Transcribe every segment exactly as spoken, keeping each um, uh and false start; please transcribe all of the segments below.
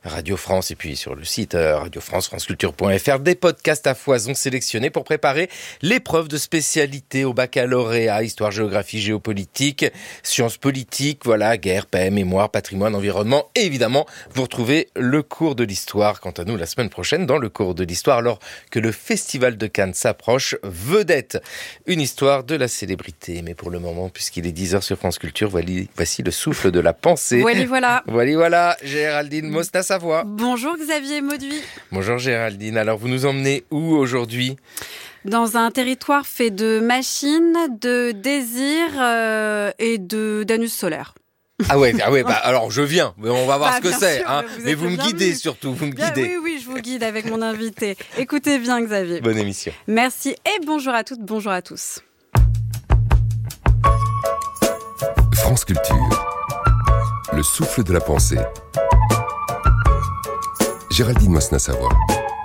Radio France et puis sur le site euh, Radio France, franceculture point f r, des podcasts à foison sélectionnés pour préparer l'épreuve de spécialité au baccalauréat, histoire, géographie, géopolitique, sciences politiques, voilà, guerre, paix, mémoire, patrimoine, environnement. Et évidemment, vous retrouvez le cours de l'histoire, quant à nous, la semaine prochaine, dans le cours de l'histoire, alors que le Festival de Cannes s'approche. Vedette, une histoire de la célébrité. Mais pour le moment, puisqu'il est dix heures sur France Culture, voici le souffle de la pensée. Voilà, voilà. Voilà, voilà, Géraldine Mosna-Savoie. Bonjour Xavier Mauduit. Bonjour Géraldine. Alors, vous nous emmenez où aujourd'hui ? Dans un territoire fait de machines, de désirs euh, et de d'anus solaire. Ah ouais, ah ouais, bah alors je viens, on va voir bah, ce que c'est, sûr, hein. Vous mais vous me guidez bienvenue. surtout, vous me Bien, guidez. oui, oui, je vous guide avec mon invité. Écoutez bien Xavier. Bonne émission. Merci et bonjour à toutes, bonjour à tous. France Culture, le souffle de la pensée. Géraldine Mosna-Savoie.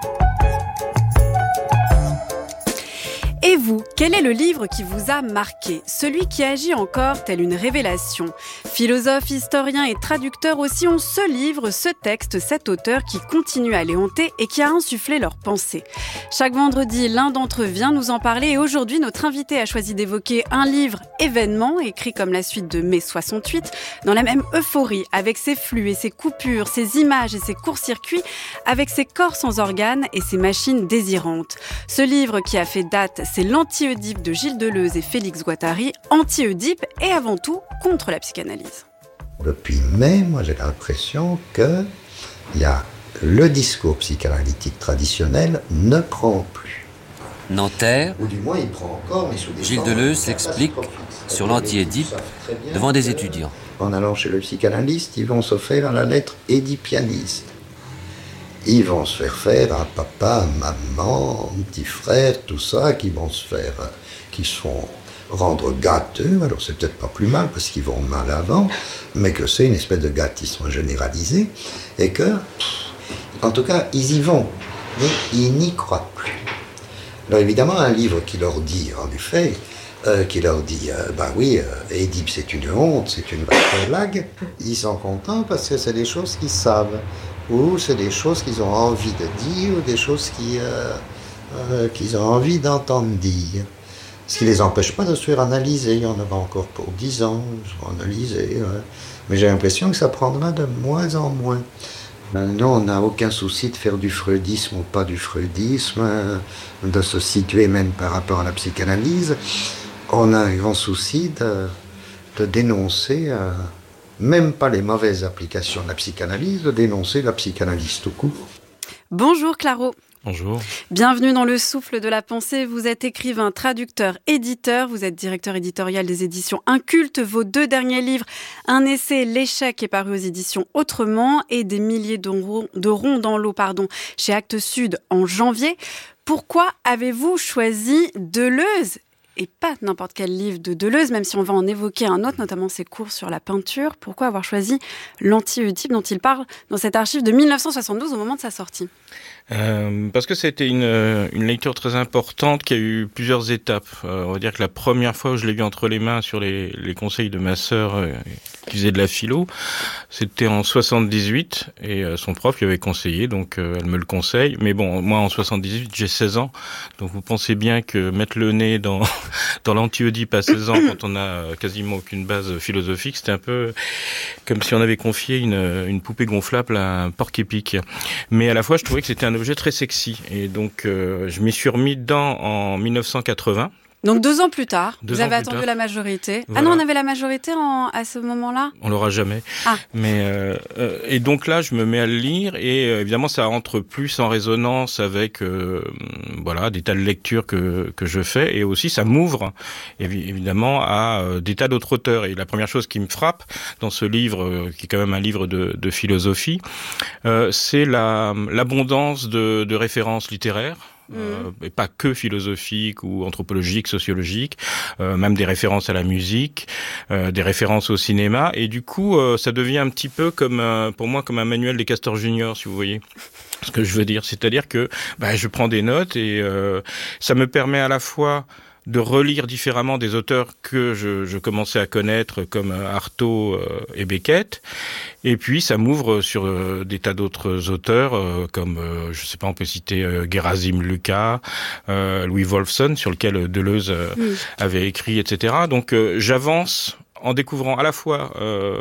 Et vous, quel est le livre qui vous a marqué ? Celui qui agit encore tel une révélation. Philosophe, historien et traducteur aussi ont ce livre, ce texte, cet auteur qui continue à les hanter et qui a insufflé leurs pensées. Chaque vendredi, l'un d'entre eux vient nous en parler et aujourd'hui, notre invité a choisi d'évoquer un livre événement écrit comme la suite de mai soixante-huit, dans la même euphorie, avec ses flux et ses coupures, ses images et ses courts-circuits, avec ses corps sans organes et ses machines désirantes. Ce livre qui a fait date, c'est l'Anti-Oedipe de Gilles Deleuze et Félix Guattari, anti-Oedipe et avant tout contre la psychanalyse. Depuis mai, moi j'ai l'impression que il y a le discours psychanalytique traditionnel ne prend plus. Nanterre, Ou du moins il prend encore, mais sous des Gilles formes Deleuze s'explique catastrophiques. sur l'anti-Édipe devant des étudiants. En allant chez le psychanalyste, ils vont se faire à la lettre édipianiste. Ils vont se faire faire à papa, maman, petit frère, tout ça, qui vont se faire, euh, qui se font rendre gâteux. Alors c'est peut-être pas plus mal parce qu'ils vont mal avant, mais que c'est une espèce de gâtisme généralisé et que, pff, en tout cas, ils y vont, mais ils n'y croient plus. Alors évidemment, un livre qui leur dit, en effet, euh, qui leur dit, euh, ben oui, euh, Édipe c'est une honte, c'est une vache blague, ils sont contents parce que c'est des choses qu'ils savent. Ou c'est des choses qu'ils ont envie de dire, ou des choses qui, euh, euh, qu'ils ont envie d'entendre dire. Ce qui ne les empêche pas de se faire analyser. Il y en aura encore pour dix ans, ils seront analysés. Ouais. Mais j'ai l'impression que ça prendra de moins en moins. Maintenant, on n'a aucun souci de faire du freudisme ou pas du freudisme, hein, de se situer même par rapport à la psychanalyse. On a un grand souci de, de dénoncer... Euh, même pas les mauvaises applications de la psychanalyse, de dénoncer la psychanalyse tout court. Bonjour Claro. Bonjour. Bienvenue dans le souffle de la pensée. Vous êtes écrivain, traducteur, éditeur. Vous êtes directeur éditorial des éditions Inculte. Vos deux derniers livres, un essai, L'échec, est paru aux éditions Autrement et des milliers de ronds, de ronds dans l'eau, pardon, chez Actes Sud en janvier. Pourquoi avez-vous choisi Deleuze ? Et pas n'importe quel livre de Deleuze, même si on va en évoquer un autre, notamment ses cours sur la peinture. Pourquoi avoir choisi l'anti-Oedipe dont il parle dans cet archive de dix-neuf cent soixante-douze au moment de sa sortie ? Euh, parce que c'était une, une lecture très importante qui a eu plusieurs étapes. Euh, on va dire que la première fois où je l'ai eu entre les mains sur les, les conseils de ma sœur euh, qui faisait de la philo, c'était en soixante-dix-huit et euh, son prof lui avait conseillé, donc euh, elle me le conseille. Mais bon, moi en soixante-dix-huit, j'ai seize ans, donc vous pensez bien que mettre le nez dans, dans l'anti-Oedipe à seize ans quand on n'a quasiment aucune base philosophique, c'était un peu comme si on avait confié une, une poupée gonflable à un porc-épic. Mais à la fois, je trouvais que c'était un objet très sexy. Et donc, euh, je m'y suis remis dedans en dix-neuf cent quatre-vingts. Donc deux ans plus tard, Deux vous ans avez plus attendu tard. la majorité. Voilà. Ah non, on avait la majorité en, à ce moment-là ? On l'aura jamais. Ah. Mais euh, euh, et donc là, je me mets à le lire et euh, évidemment, ça rentre plus en résonance avec euh, voilà des tas de lectures que que je fais et aussi ça m'ouvre évi- évidemment à euh, des tas d'autres auteurs. Et la première chose qui me frappe dans ce livre, euh, qui est quand même un livre de, de philosophie, euh, c'est la l'abondance de, de références littéraires. Euh, et pas que philosophique ou anthropologique, sociologique, euh, même des références à la musique, euh, des références au cinéma, et du coup, euh, ça devient un petit peu comme, euh, pour moi, comme un manuel des Castors Junior, si vous voyez ce que je veux dire. C'est-à-dire que bah, je prends des notes et euh, ça me permet à la fois de relire différemment des auteurs que je, je commençais à connaître, comme Artaud euh, et Beckett. Et puis, ça m'ouvre sur euh, des tas d'autres auteurs, euh, comme, euh, je sais pas, on peut citer euh, Gerasim Lucas, euh, Louis Wolfson, sur lequel Deleuze euh, oui. avait écrit, et cetera. Donc, euh, j'avance en découvrant à la fois euh,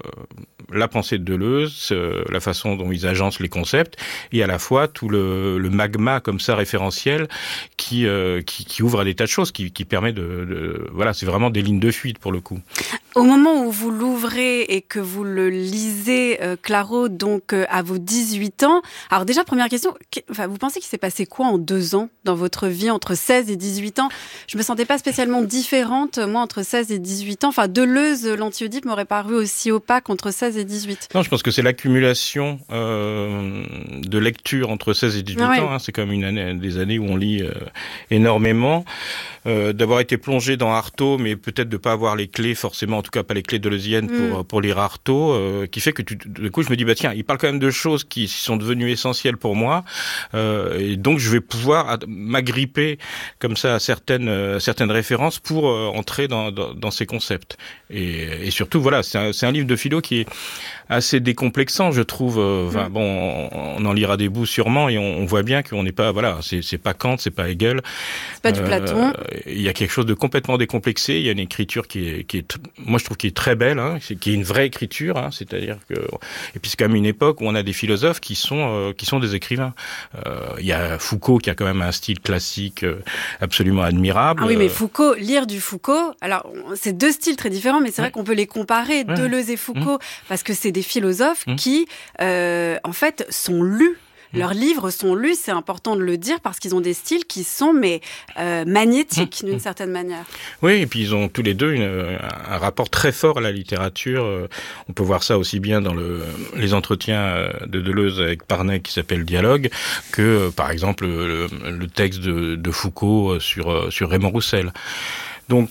la pensée de Deleuze, euh, la façon dont ils agencent les concepts, et à la fois tout le, le magma comme ça référentiel qui, euh, qui qui ouvre à des tas de choses, qui, qui permet de, de voilà, c'est vraiment des lignes de fuite pour le coup. Au moment où vous l'ouvrez et que vous le lisez, euh, Claro, donc euh, à vos dix-huit ans, alors déjà première question, enfin, vous pensez qu'il s'est passé quoi en deux ans dans votre vie entre seize et dix-huit ans? Je me sentais pas spécialement différente moi entre seize et dix-huit ans. Enfin, Deleuze, l'anti-Oedipe m'aurait paru aussi opaque entre seize et dix-huit. Non, je pense que c'est l'accumulation euh, de lecture entre seize et dix-huit ah, ans. Ouais. Hein, c'est comme une année, des années où on lit euh, énormément. Euh, d'avoir été plongé dans Artaud, mais peut-être de pas avoir les clés forcément, en tout cas pas les clés deleuziennes mm. pour pour lire Artaud, euh, qui fait que tu, du coup je me dis bah tiens, il parle quand même de choses qui sont devenues essentielles pour moi, euh, et donc je vais pouvoir m'agripper comme ça à certaines euh, certaines références pour euh, entrer dans, dans dans ces concepts. Et, et surtout voilà, c'est un, c'est un livre de philo qui est assez décomplexant, je trouve. Euh, enfin, mm. bon, on, on en lira des bouts sûrement, et on, on voit bien qu'on n'est pas voilà, c'est c'est pas Kant, c'est pas Hegel, c'est pas du euh, Platon. Il y a quelque chose de complètement décomplexé. Il y a une écriture qui est, qui est, moi je trouve qui est très belle, hein, qui est une vraie écriture. Hein, c'est-à-dire que, et puis c'est quand même une époque où on a des philosophes qui sont, euh, qui sont des écrivains. Euh, il y a Foucault qui a quand même un style classique euh, absolument admirable. Ah oui, mais Foucault, lire du Foucault, alors c'est deux styles très différents, mais c'est ouais. vrai qu'on peut les comparer, ouais. Deleuze et Foucault, mmh. parce que c'est des philosophes mmh. qui, euh, en fait, sont lus. Leurs livres sont lus, c'est important de le dire, parce qu'ils ont des styles qui sont mais euh, magnétiques mmh. d'une certaine manière. Oui, et puis ils ont tous les deux une, un rapport très fort à la littérature. On peut voir ça aussi bien dans le, les entretiens de Deleuze avec Parnay qui s'appelle Dialogue, que par exemple le, le texte de, de Foucault sur, sur Raymond Roussel. Donc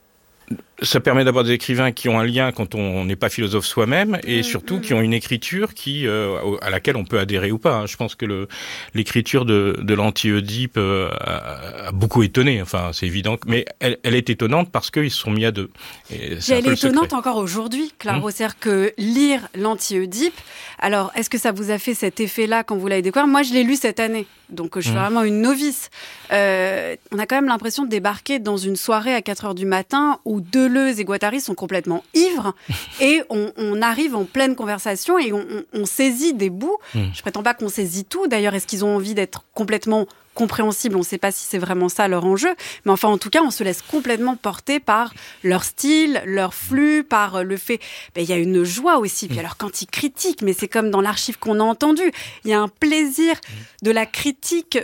ça permet d'avoir des écrivains qui ont un lien quand on n'est pas philosophe soi-même, et surtout qui ont une écriture qui euh, à laquelle on peut adhérer ou pas. Je pense que le, l'écriture de, de l'anti-Oedipe euh, a, a beaucoup étonné. Enfin, c'est évident, mais elle, elle est étonnante parce qu'ils se sont mis à deux. Et c'est elle est étonnante secret. Encore aujourd'hui, Claro, hum. c'est-à-dire que lire l'anti-Oedipe. Alors, est-ce que ça vous a fait cet effet-là quand vous l'avez découvert ? Moi, je l'ai lu cette année, donc je suis hum. vraiment une novice. Euh, on a quand même l'impression de débarquer dans une soirée à quatre heures du matin où Deleuze et Guattari sont complètement ivres et on, on arrive en pleine conversation et on, on, on saisit des bouts. Mmh. Je prétends pas qu'on saisit tout. D'ailleurs, est-ce qu'ils ont envie d'être complètement compréhensibles ? On ne sait pas si c'est vraiment ça leur enjeu. Mais enfin, en tout cas, on se laisse complètement porter par leur style, leur flux, par le fait... Ben, il y a une joie aussi. Puis alors, quand ils critiquent, mais c'est comme dans l'archive qu'on a entendu, il y a un plaisir de la critique...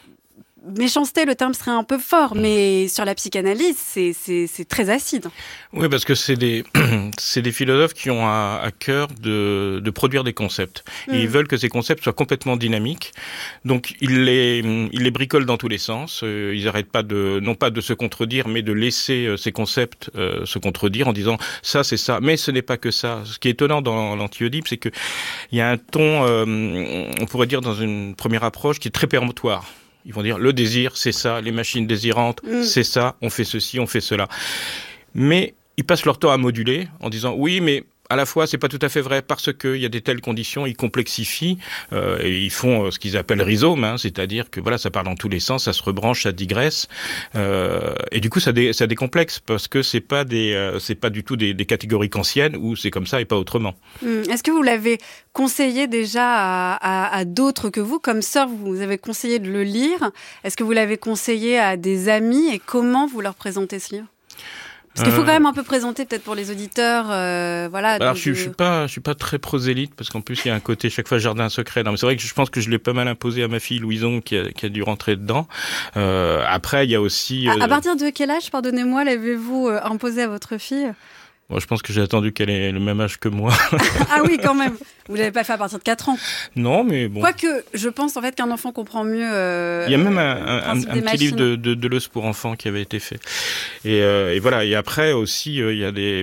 Méchanceté, le terme serait un peu fort, mais sur la psychanalyse, c'est, c'est, c'est très acide. Oui, parce que c'est des, c'est des philosophes qui ont à, à cœur de, de produire des concepts. Mmh. Et ils veulent que ces concepts soient complètement dynamiques. Donc, ils les, ils les bricolent dans tous les sens. Euh, ils n'arrêtent pas de, non pas de se contredire, mais de laisser euh, ces concepts euh, se contredire en disant ça, c'est ça, mais ce n'est pas que ça. Ce qui est étonnant dans l'anti-Oedipe, c'est que il y a un ton, euh, on pourrait dire dans une première approche, qui est très péremptoire. Ils vont dire, le désir, c'est ça, les machines désirantes, mmh. c'est ça, on fait ceci, on fait cela. Mais ils passent leur temps à moduler en disant, oui, mais à la fois, c'est pas tout à fait vrai parce qu'il y a des telles conditions, ils complexifient, euh, et ils font euh, ce qu'ils appellent rhizome, hein, c'est-à-dire que voilà, ça part dans tous les sens, ça se rebranche, ça digresse, euh, et du coup, ça, dé, ça décomplexe parce que c'est pas des, euh, c'est pas du tout des, des catégories kantiennes où c'est comme ça et pas autrement. Mmh. Est-ce que vous l'avez conseillé déjà à, à, à d'autres que vous, comme sœur, vous avez conseillé de le lire. Est-ce que vous l'avez conseillé à des amis et comment vous leur présentez ce livre ? Parce qu'il faut quand même un peu présenter peut-être pour les auditeurs, euh, voilà. Alors de, je, je suis pas, je suis pas très prosélyte parce qu'en plus il y a un côté chaque fois jardin secret. Non, mais c'est vrai que je pense que je l'ai pas mal imposé à ma fille Louison qui a, qui a dû rentrer dedans. Euh, après il y a aussi. À, euh... à partir de quel âge, pardonnez-moi, l'avez-vous euh, imposé à votre fille ? Bon, je pense que j'ai attendu qu'elle ait le même âge que moi. Ah oui, quand même. Vous l'avez pas fait à partir de quatre ans. Non, mais bon. Quoique, je pense en fait qu'un enfant comprend mieux. Euh, Il y a même un, un, un, un petit machines. livre de, de Deleuze pour enfants qui avait été fait. Et, euh, et voilà. Et après aussi, euh, il y a des.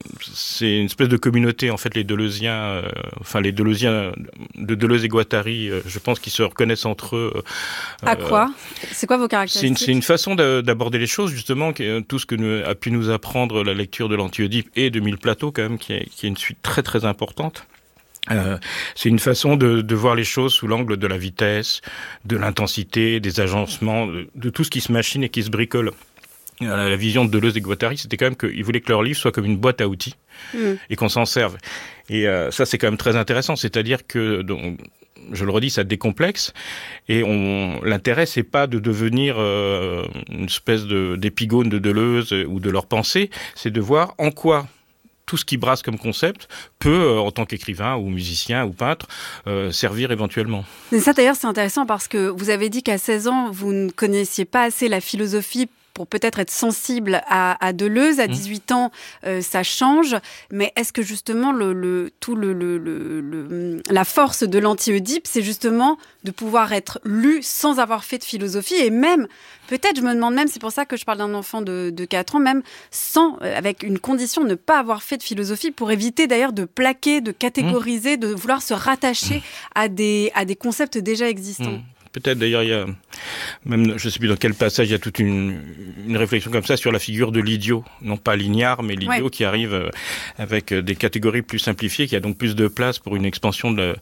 C'est une espèce de communauté en fait, les Deleuziens, euh, enfin les Deleuziens de Deleuze et Guattari. Euh, je pense qu'ils se reconnaissent entre eux. Euh, à quoi ? C'est quoi vos caractéristiques ? C'est une, c'est une façon de, d'aborder les choses justement. Tout ce que nous, a pu nous apprendre la lecture de l'Anti-Oedipe et de Mille Plateaux quand même, qui est, qui est une suite très très importante. Euh, c'est une façon de, de voir les choses sous l'angle de la vitesse, de l'intensité, des agencements, de, de tout ce qui se machine et qui se bricole. La, la vision de Deleuze et Guattari, c'était quand même qu'ils voulaient que leur livre soit comme une boîte à outils mmh. et qu'on s'en serve. Et euh, ça, c'est quand même très intéressant. C'est-à-dire que, donc, je le redis, ça décomplexe. Et on, l'intérêt, c'est pas de devenir euh, une espèce de, d'épigone de Deleuze ou de leur pensée. C'est de voir en quoi tout ce qui brasse comme concept peut, euh, en tant qu'écrivain ou musicien ou peintre, euh, servir éventuellement. Mais ça, d'ailleurs, c'est intéressant parce que vous avez dit qu'à seize ans, vous ne connaissiez pas assez la philosophie pour peut-être être sensible à, à Deleuze. À dix-huit ans, euh, ça change. Mais est-ce que justement, le, le, tout le, le, le, le, la force de l'Anti-Oedipe, c'est justement de pouvoir être lu sans avoir fait de philosophie et même, peut-être, je me demande même, c'est pour ça que je parle d'un enfant de, de quatre ans, même sans, euh, avec une condition de ne pas avoir fait de philosophie, pour éviter d'ailleurs de plaquer, de catégoriser, mmh. de vouloir se rattacher mmh. à, des, à des concepts déjà existants. Mmh. Peut-être d'ailleurs, il y a, même, je ne sais plus dans quel passage, il y a toute une, une réflexion comme ça sur la figure de l'idiot. Non pas l'ignare, mais l'idiot ouais. qui arrive avec des catégories plus simplifiées, qui a donc plus de place pour une expansion de,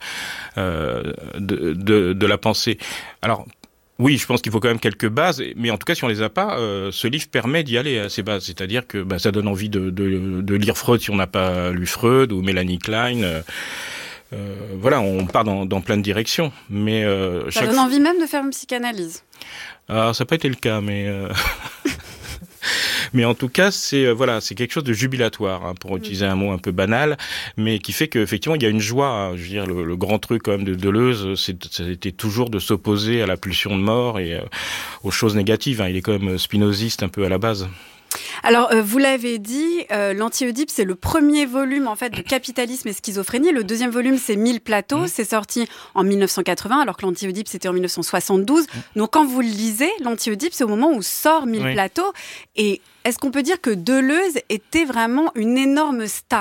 euh, de, de, de la pensée. Alors, oui, je pense qu'il faut quand même quelques bases, mais en tout cas, si on les a pas, euh, ce livre permet d'y aller à ces bases. C'est-à-dire que bah, ça donne envie de, de, de lire Freud si on n'a pas lu Freud, ou Mélanie Klein. Euh, Euh, voilà, on part dans, dans plein de directions, mais euh, ça donne fois... envie même de faire une psychanalyse. Alors, ça n'a pas été le cas, mais euh... mais en tout cas, c'est euh, voilà, c'est quelque chose de jubilatoire, hein, pour utiliser un mot un peu banal, mais qui fait qu'effectivement, il y a une joie. Hein, je veux dire, le, le grand truc quand même de Deleuze, c'est, c'était toujours de s'opposer à la pulsion de mort et euh, aux choses négatives. Hein, il est quand même spinoziste un peu à la base. Alors, euh, vous l'avez dit, euh, l'Anti-Oedipe, c'est le premier volume en fait de Capitalisme et schizophrénie. Le deuxième volume, c'est Mille Plateaux. Mmh. C'est sorti en mille neuf cent quatre-vingts, alors que l'Anti-Oedipe, c'était en mille neuf cent soixante-douze. Mmh. Donc, quand vous le lisez, l'Anti-Oedipe, c'est au moment où sort Mille oui. Plateaux. Et est-ce qu'on peut dire que Deleuze était vraiment une énorme star ?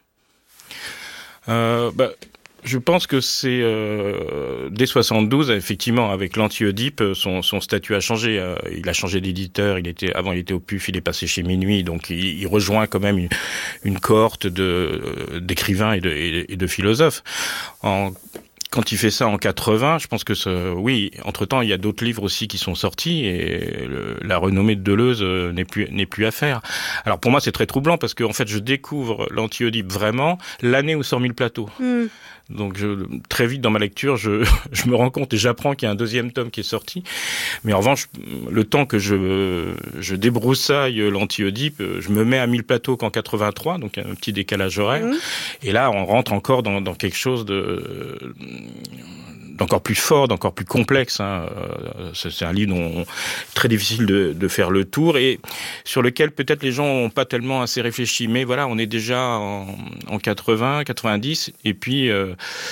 euh, bah... Je pense que c'est euh, dès soixante-douze, effectivement, avec l'Anti-Oedipe, son, son statut a changé. Euh, il a changé d'éditeur. Il était avant, il était au P U F, il est passé chez Minuit, donc il, il rejoint quand même une, une cohorte de d'écrivains et de, et, et de philosophes. En Quand il fait ça en quatre-vingts, je pense que ce, oui, entre-temps, il y a d'autres livres aussi qui sont sortis et le, la renommée de Deleuze euh, n'est plus n'est plus à faire. Alors pour moi, c'est très troublant parce que en fait, je découvre l'Anti-Oedipe vraiment l'année où sort Mille Plateaux. Mm. Donc je, très vite dans ma lecture, je, je me rends compte et j'apprends qu'il y a un deuxième tome qui est sorti. Mais en revanche, le temps que je, je débroussaille l'Anti-Oedipe, je me mets à Mille Plateaux qu'en quatre-vingt-trois, donc un petit décalage horaire. Mmh. Et là, on rentre encore dans, dans quelque chose de... d'encore plus fort, d'encore plus complexe. Hein. C'est un livre dont très difficile de, de faire le tour et sur lequel peut-être les gens n'ont pas tellement assez réfléchi. Mais voilà, on est déjà en, en quatre-vingts, quatre-vingt-dix et puis euh,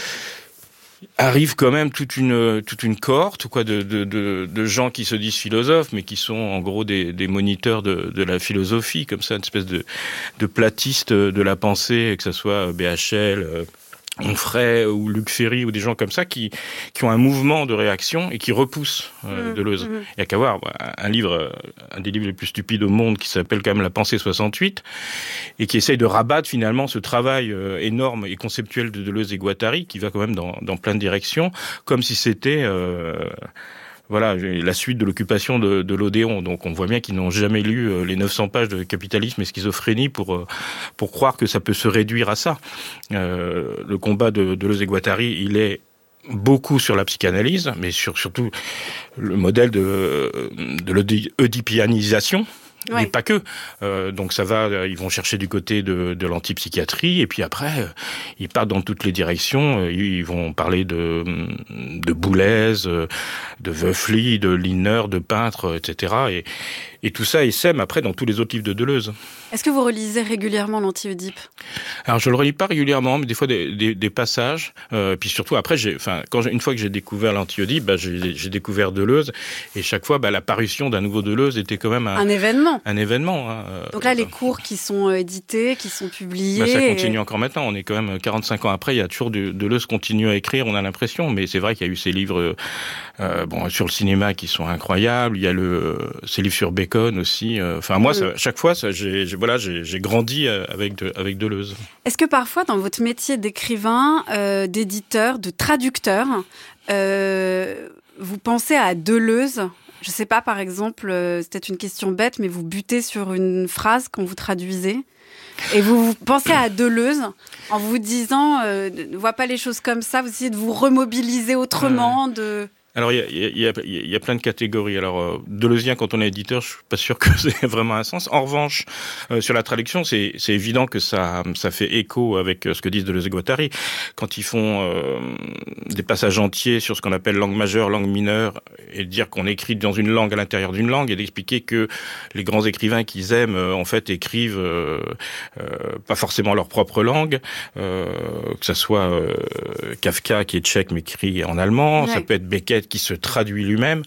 arrive quand même toute une toute une cohorte quoi de, de de de gens qui se disent philosophes, mais qui sont en gros des, des moniteurs de, de la philosophie, comme ça, une espèce de de platistes de la pensée, que ce soit B H L. Euh, Onfray ou Luc Ferry ou des gens comme ça qui qui ont un mouvement de réaction et qui repoussent euh, mmh, Deleuze. Mmh. Il y a qu'à voir un livre, un des livres les plus stupides au monde qui s'appelle quand même La Pensée soixante-huit et qui essaye de rabattre finalement ce travail euh, énorme et conceptuel de Deleuze et Guattari qui va quand même dans dans plein de directions, comme si c'était euh, voilà, la suite de l'occupation de, de l'Odéon. Donc on voit bien qu'ils n'ont jamais lu les neuf cents pages de Capitalisme et schizophrénie pour pour croire que ça peut se réduire à ça. Euh, le combat de, de Deleuze et Guattari, il est beaucoup sur la psychanalyse, mais sur surtout le modèle de de l'oedipianisation. Oui. Mais pas que. Euh, donc ça va, ils vont chercher du côté de, de l'antipsychiatrie, et puis après, ils partent dans toutes les directions. Ils vont parler de, de Boulez, de Wöffli, de Lindner, de peintres, et cetera. Et, Et tout ça essaime après dans tous les autres livres de Deleuze. Est-ce que vous relisez régulièrement l'Anti-Oedipe ? Alors je le relis pas régulièrement, mais des fois des, des, des passages. Euh, puis surtout après, j'ai, enfin, quand j'ai, une fois que j'ai découvert l'Anti-Oedipe, bah, j'ai, j'ai découvert Deleuze. Et chaque fois, bah, l'apparition d'un nouveau Deleuze était quand même un, un événement. Un événement. Hein. Donc là, les cours qui sont édités, qui sont publiés. Bah, ça continue et... encore maintenant. On est quand même quarante-cinq ans après. Il y a toujours de, Deleuze continue à écrire. On a l'impression, mais c'est vrai qu'il y a eu ces livres, euh, bon, sur le cinéma qui sont incroyables. Il y a le, ces livres sur Bacon aussi. Enfin, moi, ça, chaque fois, ça, j'ai, j'ai, voilà, j'ai, j'ai grandi avec de, avec Deleuze. Est-ce que parfois, dans votre métier d'écrivain, euh, d'éditeur, de traducteur, euh, vous pensez à Deleuze ? Je ne sais pas, par exemple, euh, c'est peut-être une question bête, mais vous butez sur une phrase quand vous traduisez et vous, vous pensez à Deleuze en vous disant euh, ne vois pas les choses comme ça, vous essayez de vous remobiliser autrement, de... Alors, il y a, il y, a, il y a plein de catégories. Alors, euh, Deleuzien, quand on est éditeur, je suis pas sûr que c'est vraiment un sens. En revanche, euh, sur la traduction, c'est, c'est évident que ça, ça fait écho avec ce que disent Deleuze et Guattari. Quand ils font euh, des passages entiers sur ce qu'on appelle langue majeure, langue mineure, et dire qu'on écrit dans une langue à l'intérieur d'une langue, et d'expliquer que les grands écrivains qu'ils aiment, euh, en fait, écrivent euh, euh, pas forcément leur propre langue, euh, que ça soit euh, Kafka, qui est tchèque, mais écrit en allemand, ouais. Ça peut être Beckett, qui se traduit lui-même,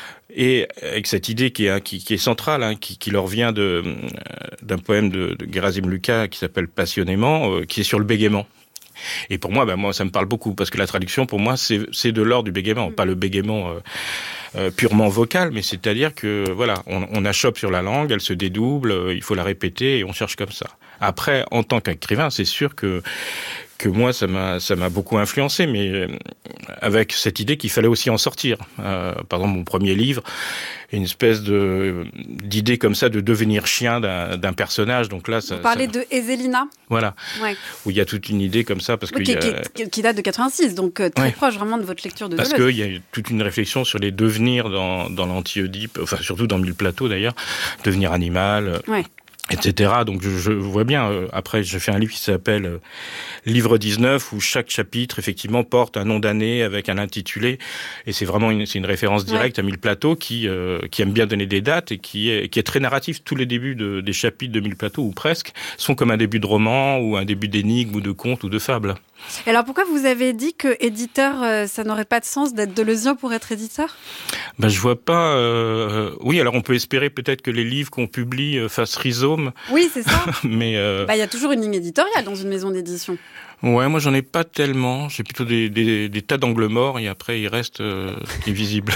et avec cette idée qui est, qui, qui est centrale, hein, qui, qui leur vient de, d'un poème de, de Gerasim Lucas qui s'appelle Passionnément, euh, qui est sur le bégaiement. Et pour moi, ben moi, ça me parle beaucoup, parce que la traduction, pour moi, c'est, c'est de l'ordre du bégaiement, pas le bégaiement euh, euh, purement vocal, mais c'est-à-dire que, voilà, on, on achoppe sur la langue, elle se dédouble, euh, il faut la répéter, et on cherche comme ça. Après, en tant qu'écrivain, c'est sûr que que moi, ça m'a, ça m'a beaucoup influencé, mais avec cette idée qu'il fallait aussi en sortir. Euh, par exemple, mon premier livre, une espèce de, d'idée comme ça de devenir chien d'un, d'un personnage. Donc là, ça, vous parlez ça... de Ezelina. Voilà. Ouais. Où il y a toute une idée comme ça. Parce oui, que qui, y a... qui, qui date de quatre-vingt-six, donc très ouais. proche vraiment de votre lecture de Parce Deleuze. Parce qu'il y a toute une réflexion sur les devenirs dans, dans l'Anti-Oedipe, enfin surtout dans Mille Plateaux d'ailleurs, devenir animal. Ouais. et cetera. Donc je, je vois bien, euh, après j'ai fait un livre qui s'appelle euh, Livre dix-neuf, où chaque chapitre effectivement porte un nom d'année avec un intitulé, et c'est vraiment une, c'est une référence directe ouais. à Mille Plateaux qui, euh, qui aime bien donner des dates et qui est, qui est très narratif. Tous les débuts de, des chapitres de Mille Plateaux, ou presque, sont comme un début de roman ou un début d'énigme ou de conte ou de fable. Et alors pourquoi vous avez dit que éditeur, euh, ça n'aurait pas de sens d'être deleuzien pour être éditeur ? Ben je vois pas. Euh... Oui, alors on peut espérer peut-être que les livres qu'on publie euh, fassent rhizome. Oui, c'est ça. Mais euh... bah il y a toujours une ligne éditoriale dans une maison d'édition. Ouais, moi j'en ai pas tellement. J'ai plutôt des, des, des tas d'angles morts et après il reste euh, invisible.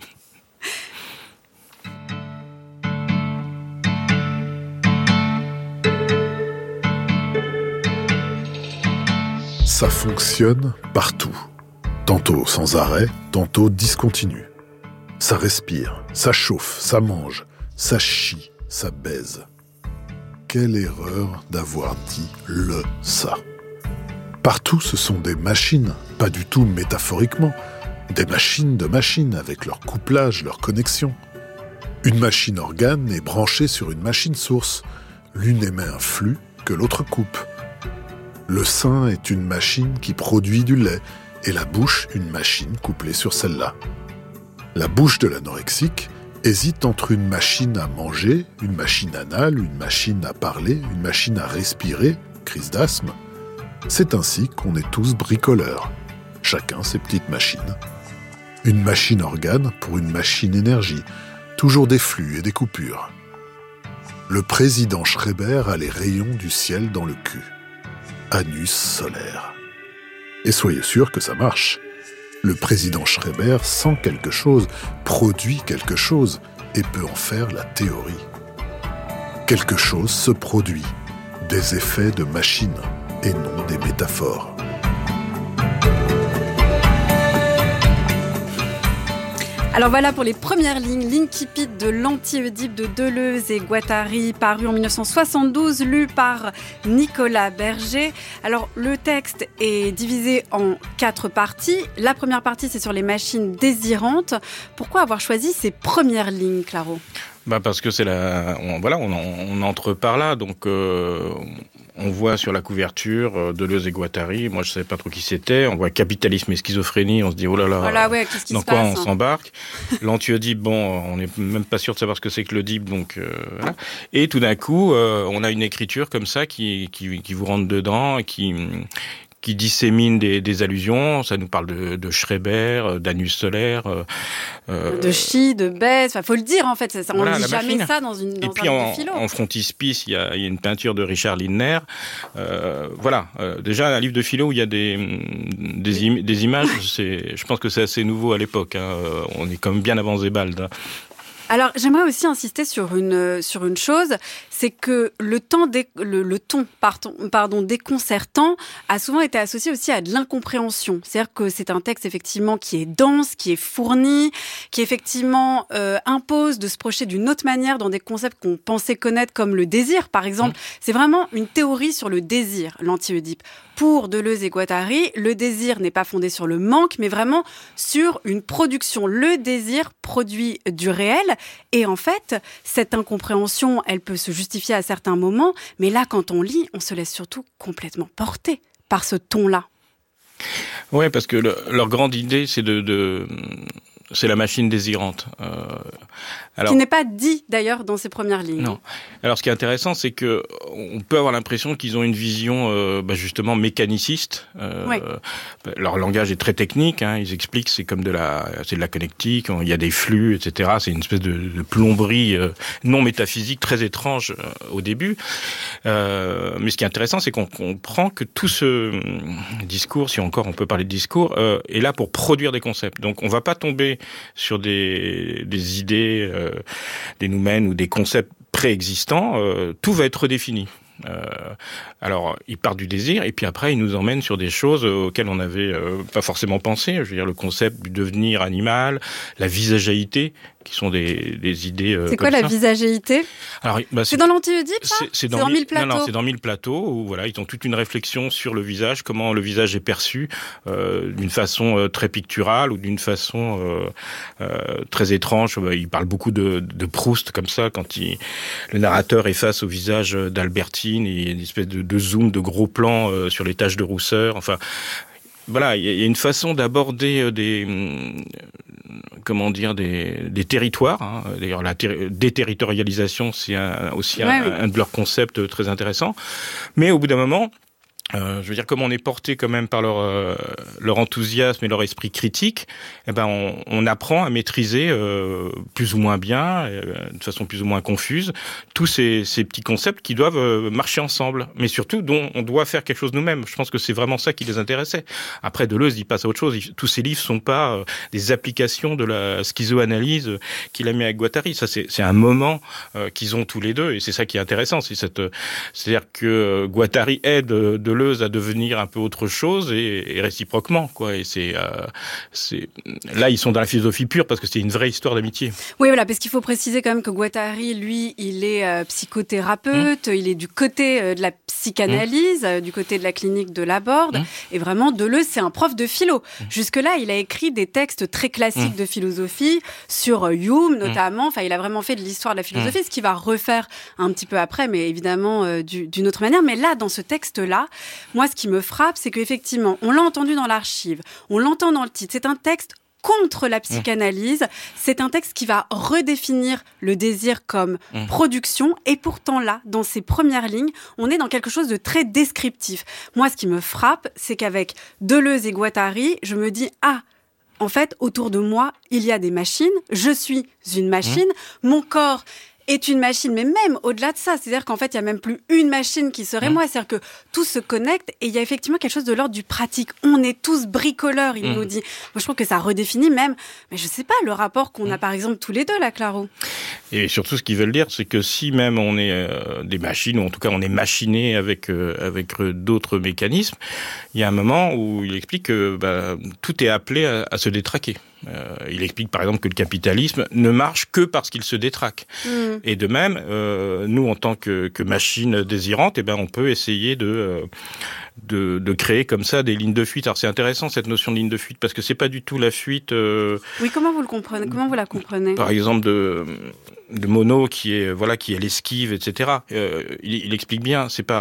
Ça fonctionne partout. Tantôt sans arrêt, tantôt discontinu. Ça respire, ça chauffe, ça mange, ça chie, ça baise. Quelle erreur d'avoir dit le ça. Partout, ce sont des machines, pas du tout métaphoriquement. Des machines de machines avec leur couplage, leur connexion. Une machine organe est branchée sur une machine source. L'une émet un flux que l'autre coupe. Le sein est une machine qui produit du lait, et la bouche une machine couplée sur celle-là. La bouche de l'anorexique hésite entre une machine à manger, une machine anale, une machine à parler, une machine à respirer, crise d'asthme. C'est ainsi qu'on est tous bricoleurs, chacun ses petites machines. Une machine organe pour une machine énergie, toujours des flux et des coupures. Le président Schreiber a les rayons du ciel dans le cul. Anus solaire. Et soyez sûr que ça marche. Le président Schreiber sent quelque chose, produit quelque chose, et peut en faire la théorie. Quelque chose se produit, des effets de machine, et non des métaphores. Alors voilà pour les premières lignes, l'incipit de l'Anti-Oedipe de Deleuze et Guattari, paru en dix-neuf cent soixante-douze, lu par Nicolas Berger. Alors le texte est divisé en quatre parties. La première partie, c'est sur les machines désirantes. Pourquoi avoir choisi ces premières lignes, Claro ? Bah parce que c'est la, on, voilà, on, on entre par là, donc. Euh... on voit sur la couverture euh, Deleuze et Guattari. Moi, je savais pas trop qui c'était. On voit capitalisme et schizophrénie. On se dit, oh là là, voilà, ouais, qu'est-ce qui dans se quoi passe, on hein. s'embarque. L'anti-Oedipe, bon, on n'est même pas sûr de savoir ce que c'est que l'Oedipe. Donc, euh, voilà. Et tout d'un coup, euh, on a une écriture comme ça qui, qui, qui vous rentre dedans, qui... qui dissémine des, des allusions. Ça nous parle de, de Schreiber, d'Anus Solaire. Euh, de chi, de Bèze. Enfin, faut le dire, en fait. Ça, on voilà, ne dit jamais machine. ça dans, une, dans Et un puis livre en, de philo. en frontispice, il y a, il y a une peinture de Richard Lindner. Euh, voilà. Euh, déjà, un livre de philo où il y a des, des, im- des images, c'est, je pense que c'est assez nouveau à l'époque. Hein. On est quand même bien avant Sebald. Hein. Alors, j'aimerais aussi insister sur une, sur une chose, c'est que le, temps dé, le, le ton pardon, pardon, déconcertant a souvent été associé aussi à de l'incompréhension. C'est-à-dire que c'est un texte effectivement qui est dense, qui est fourni, qui effectivement euh, impose de se projeter d'une autre manière dans des concepts qu'on pensait connaître comme le désir, par exemple. Mmh. C'est vraiment une théorie sur le désir, l'anti-Oedipe. Pour Deleuze et Guattari, le désir n'est pas fondé sur le manque, mais vraiment sur une production. Le désir produit du réel. Et en fait, cette incompréhension, elle peut se justifier à certains moments, mais là, quand on lit, on se laisse surtout complètement porter par ce ton-là. Oui, parce que le, leur grande idée, c'est de... de... c'est la machine désirante. Euh, alors, qui n'est pas dit, d'ailleurs, dans ses premières lignes. Non. Alors, ce qui est intéressant, c'est que on peut avoir l'impression qu'ils ont une vision, euh, bah, justement, mécaniciste. Euh, oui. Leur langage est très technique. Hein, ils expliquent que c'est comme de la, c'est de la connectique. Il y a des flux, et cetera. C'est une espèce de, de plomberie euh, non métaphysique très étrange euh, au début. Euh, mais ce qui est intéressant, c'est qu'on comprend que tout ce discours, si encore on peut parler de discours, euh, est là pour produire des concepts. Donc, on va pas tomber sur des, des idées, euh, des noumènes ou des concepts préexistants, euh, tout va être redéfini. Euh, alors, il part du désir et puis après, il nous emmène sur des choses auxquelles on n'avait euh, pas forcément pensé. Je veux dire, le concept du devenir animal, la visagéité, qui sont des, des idées. Euh, c'est quoi la visagéité ? Alors, bah, c'est, c'est dans l'anti-Oedipe, ça ? C'est, c'est dans, c'est dans mille, mille plateaux. Non, non, c'est dans mille plateaux où voilà, ils ont toute une réflexion sur le visage, comment le visage est perçu euh, d'une façon euh, très picturale ou d'une façon euh, euh, très étrange. Ils parlent beaucoup de, de Proust comme ça quand il, le narrateur est face au visage d'Albertine et il y a une espèce de, de zoom, de gros plans euh, sur les taches de rousseur. Enfin. Voilà, il y a une façon d'aborder des, comment dire, des, des territoires. Hein. D'ailleurs, la ter- déterritorialisation, c'est un, aussi un, ouais, oui. un de leurs concepts très intéressants. Mais au bout d'un moment, Euh, je veux dire, comme on est porté quand même par leur euh, leur enthousiasme et leur esprit critique, eh ben on, on apprend à maîtriser euh, plus ou moins bien, euh, de façon plus ou moins confuse, tous ces, ces petits concepts qui doivent euh, marcher ensemble, mais surtout dont on doit faire quelque chose nous-mêmes. Je pense que c'est vraiment ça qui les intéressait. Après, Deleuze, il passe à autre chose. Il, tous ces livres sont pas euh, des applications de la schizoanalyse euh, qu'il a mis avec Guattari. Ça, c'est, c'est un moment euh, qu'ils ont tous les deux, et c'est ça qui est intéressant. C'est cette, c'est-à-dire que euh, Guattari aide euh, de à devenir un peu autre chose et, et réciproquement, quoi. Et c'est, euh, c'est, là, ils sont dans la philosophie pure parce que c'est une vraie histoire d'amitié. Oui, voilà, parce qu'il faut préciser quand même que Guattari, lui, il est euh, psychothérapeute, mmh. il est du côté euh, de la psychanalyse, mmh. euh, du côté de la clinique de Laborde, mmh. et vraiment, Deleuze, c'est un prof de philo. Mmh. Jusque-là, il a écrit des textes très classiques mmh. de philosophie sur euh, Hume, notamment. Enfin, mmh. il a vraiment fait de l'histoire de la philosophie, mmh. ce qu'il va refaire un petit peu après, mais évidemment euh, du, d'une autre manière. Mais là, dans ce texte-là, moi, ce qui me frappe, c'est qu'effectivement, on l'a entendu dans l'archive, on l'entend dans le titre, c'est un texte contre la psychanalyse, mmh. c'est un texte qui va redéfinir le désir comme mmh. production, et pourtant là, dans ses premières lignes, on est dans quelque chose de très descriptif. Moi, ce qui me frappe, c'est qu'avec Deleuze et Guattari, je me dis « Ah, en fait, autour de moi, il y a des machines, je suis une machine, mmh. mon corps... » est une machine, mais même au-delà de ça, c'est-à-dire qu'en fait, il n'y a même plus une machine qui serait mmh. moi, c'est-à-dire que tout se connecte et il y a effectivement quelque chose de l'ordre du pratique. On est tous bricoleurs, il mmh. nous dit. Moi, je trouve que ça redéfinit même, mais je ne sais pas, le rapport qu'on mmh. a par exemple tous les deux, là, Claro. Et surtout, ce qu'ils veulent dire, c'est que si même on est euh, des machines, ou en tout cas on est machiné avec, euh, avec euh, d'autres mécanismes, il y a un moment où il explique que bah, tout est appelé à, à se détraquer. Euh, il explique par exemple que le capitalisme ne marche que parce qu'il se détraque. Mmh. Et de même, euh, nous en tant que, que machine désirante, eh ben on peut essayer de, euh, de de créer comme ça des lignes de fuite. Alors c'est intéressant cette notion de ligne de fuite parce que c'est pas du tout la fuite. Euh, oui, comment vous le comprenez ? Comment vous la comprenez ? Par exemple de de Monod qui est voilà qui est l'esquive, et cetera. Euh, il, il explique bien, c'est pas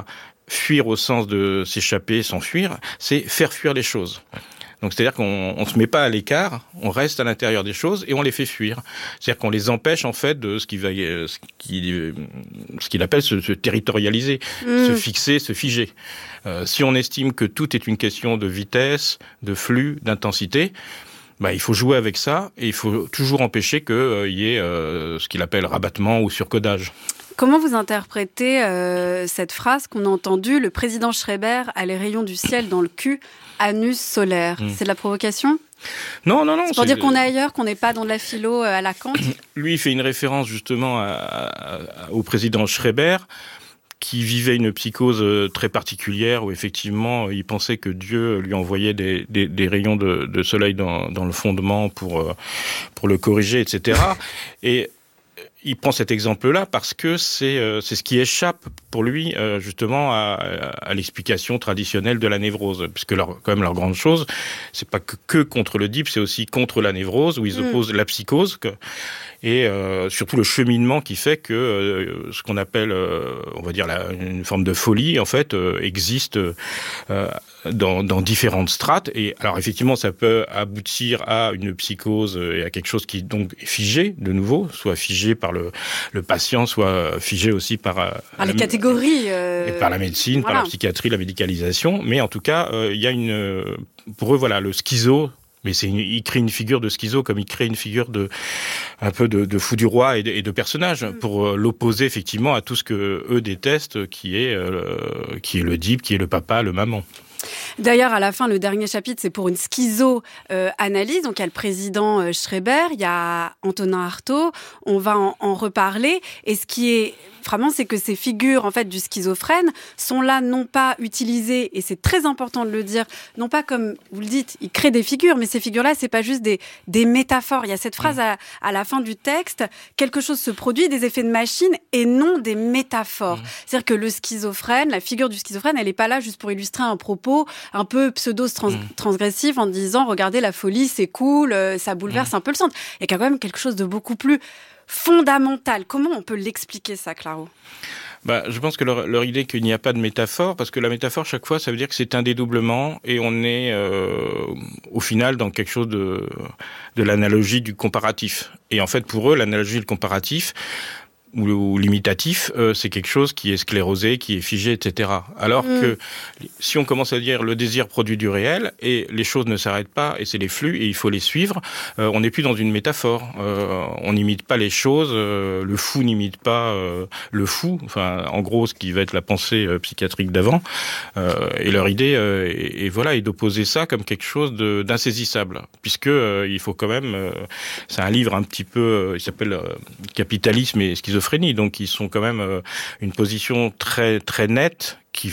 fuir au sens de s'échapper, s'enfuir, c'est faire fuir les choses. Donc c'est-à-dire qu'on on se met pas à l'écart, on reste à l'intérieur des choses et on les fait fuir. C'est-à-dire qu'on les empêche en fait de ce qu'il va, ce qu'il, ce qu'il appelle se, se territorialiser, mmh. se fixer, se figer. Euh, si on estime que tout est une question de vitesse, de flux, d'intensité, bah, il faut jouer avec ça et il faut toujours empêcher qu'il euh, y ait euh, ce qu'il appelle rabattement ou surcodage. Comment vous interprétez euh, cette phrase qu'on a entendue, le président Schreiber a les rayons du ciel dans le cul, anus solaire. Mmh. C'est de la provocation ? Non, non, non. C'est pour c'est... dire qu'on est ailleurs, qu'on n'est pas dans de la philo à la Kant ? Lui, il fait une référence justement à, à, au président Schreiber, qui vivait une psychose très particulière où effectivement il pensait que Dieu lui envoyait des, des, des rayons de, de soleil dans, dans le fondement pour, pour le corriger, et cetera. Et il prend cet exemple-là parce que c'est, euh, c'est ce qui échappe pour lui euh, justement à, à l'explication traditionnelle de la névrose, puisque leur, quand même leur grande chose, c'est pas que, que contre le l'Oedipe, c'est aussi contre la névrose où ils mmh. opposent la psychose que, et euh, surtout le cheminement qui fait que euh, ce qu'on appelle, euh, on va dire, la, une forme de folie en fait euh, existe euh, dans, dans différentes strates. Et alors effectivement, ça peut aboutir à une psychose et à quelque chose qui donc est figé de nouveau, soit figé par le Le, le patient, soit figé aussi par, par les la, catégories, euh... et par la médecine, voilà. par la psychiatrie, la médicalisation. Mais en tout cas, il euh, y a une, pour eux, voilà, le schizo. Mais c'est une, il crée une figure de schizo comme il crée une figure de un peu de, de fou du roi et de, et de personnage mmh. pour euh, l'opposer effectivement à tout ce que eux détestent, qui est euh, qui est l'Oedipe, qui est le papa, le maman. D'ailleurs, à la fin, le dernier chapitre, c'est pour une schizo-analyse. Euh, Donc, il y a le président euh, Schreiber, il y a Antonin Artaud. On va en, en reparler. Et ce qui est vraiment, c'est que ces figures, en fait, du schizophrène sont là, non pas utilisées, et c'est très important de le dire, non pas comme vous le dites, il crée des figures, mais ces figures-là, c'est pas juste des, des métaphores. Il y a cette phrase à, à la fin du texte, quelque chose se produit, des effets de machine, et non des métaphores. Mmh. C'est-à-dire que le schizophrène, la figure du schizophrène, elle est pas là juste pour illustrer un propos un peu pseudo-transgressif en disant, regardez, la folie, c'est cool, ça bouleverse mmh. un peu le centre. Il y a quand même quelque chose de beaucoup plus fondamental. Comment on peut l'expliquer, ça, Claro ? Bah, je pense que leur, leur idée qu'il n'y a pas de métaphore, parce que la métaphore, chaque fois, ça veut dire que c'est un dédoublement et on est, euh, au final, dans quelque chose de, de l'analogie du comparatif. Et en fait, pour eux, l'analogie et le comparatif, ou, ou l'imitatif, euh, c'est quelque chose qui est sclérosé, qui est figé, et cetera. Alors mmh. que si on commence à dire le désir produit du réel, et les choses ne s'arrêtent pas, et c'est les flux, et il faut les suivre, euh, on n'est plus dans une métaphore. Euh, on n'imite pas les choses, euh, le fou n'imite pas euh, le fou, enfin, en gros, ce qui va être la pensée euh, psychiatrique d'avant. Euh, et leur idée, euh, et, et voilà, est d'opposer ça comme quelque chose de, d'insaisissable, puisque euh, il faut quand même... Euh, c'est un livre un petit peu... Euh, il s'appelle euh, Capitalisme et schizophrénie. Donc ils sont quand même euh, une position très très nette qui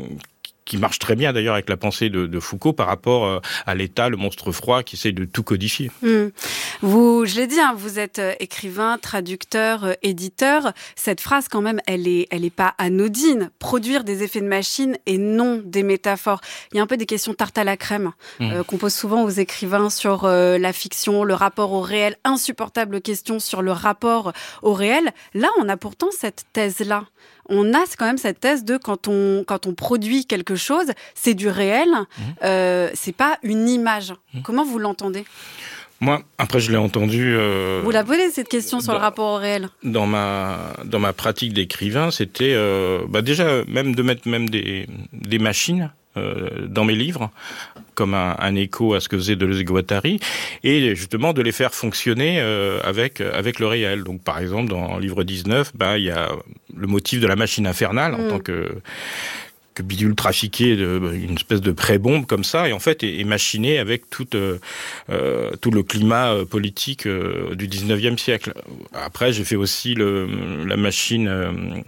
qui marche très bien d'ailleurs avec la pensée de, de Foucault par rapport euh, à l'État, le monstre froid qui essaie de tout codifier. Mmh. Vous, je l'ai dit, hein, vous êtes écrivain, traducteur, euh, éditeur. Cette phrase quand même, elle est, elle est pas anodine. Produire des effets de machine et non des métaphores. Il y a un peu des questions tarte à la crème mmh. euh, qu'on pose souvent aux écrivains sur euh, la fiction, le rapport au réel. Insupportable question sur le rapport au réel. Là, on a pourtant cette thèse-là. On a quand même cette thèse de quand on, quand on produit quelque chose, c'est du réel, mmh. euh, c'est pas une image. Mmh. Comment vous l'entendez ? Moi, après, je l'ai entendu... Euh, vous la posez, cette question sur dans, le rapport au réel ? Dans ma, dans ma pratique d'écrivain, c'était euh, bah déjà même de mettre même des, des machines euh, dans mes livres, comme un, un écho à ce que faisait Deleuze-Guattari, et justement de les faire fonctionner euh, avec avec le réel. Donc par exemple dans le livre dix-neuf, bah il y a le motif de la machine infernale mmh. en tant que que bidule trafiqué, de, une espèce de pré-bombe comme ça, et en fait est, est machiné avec tout, euh, euh, tout le climat euh, politique euh, du dix-neuvième siècle. Après, j'ai fait aussi le, la machine... Euh,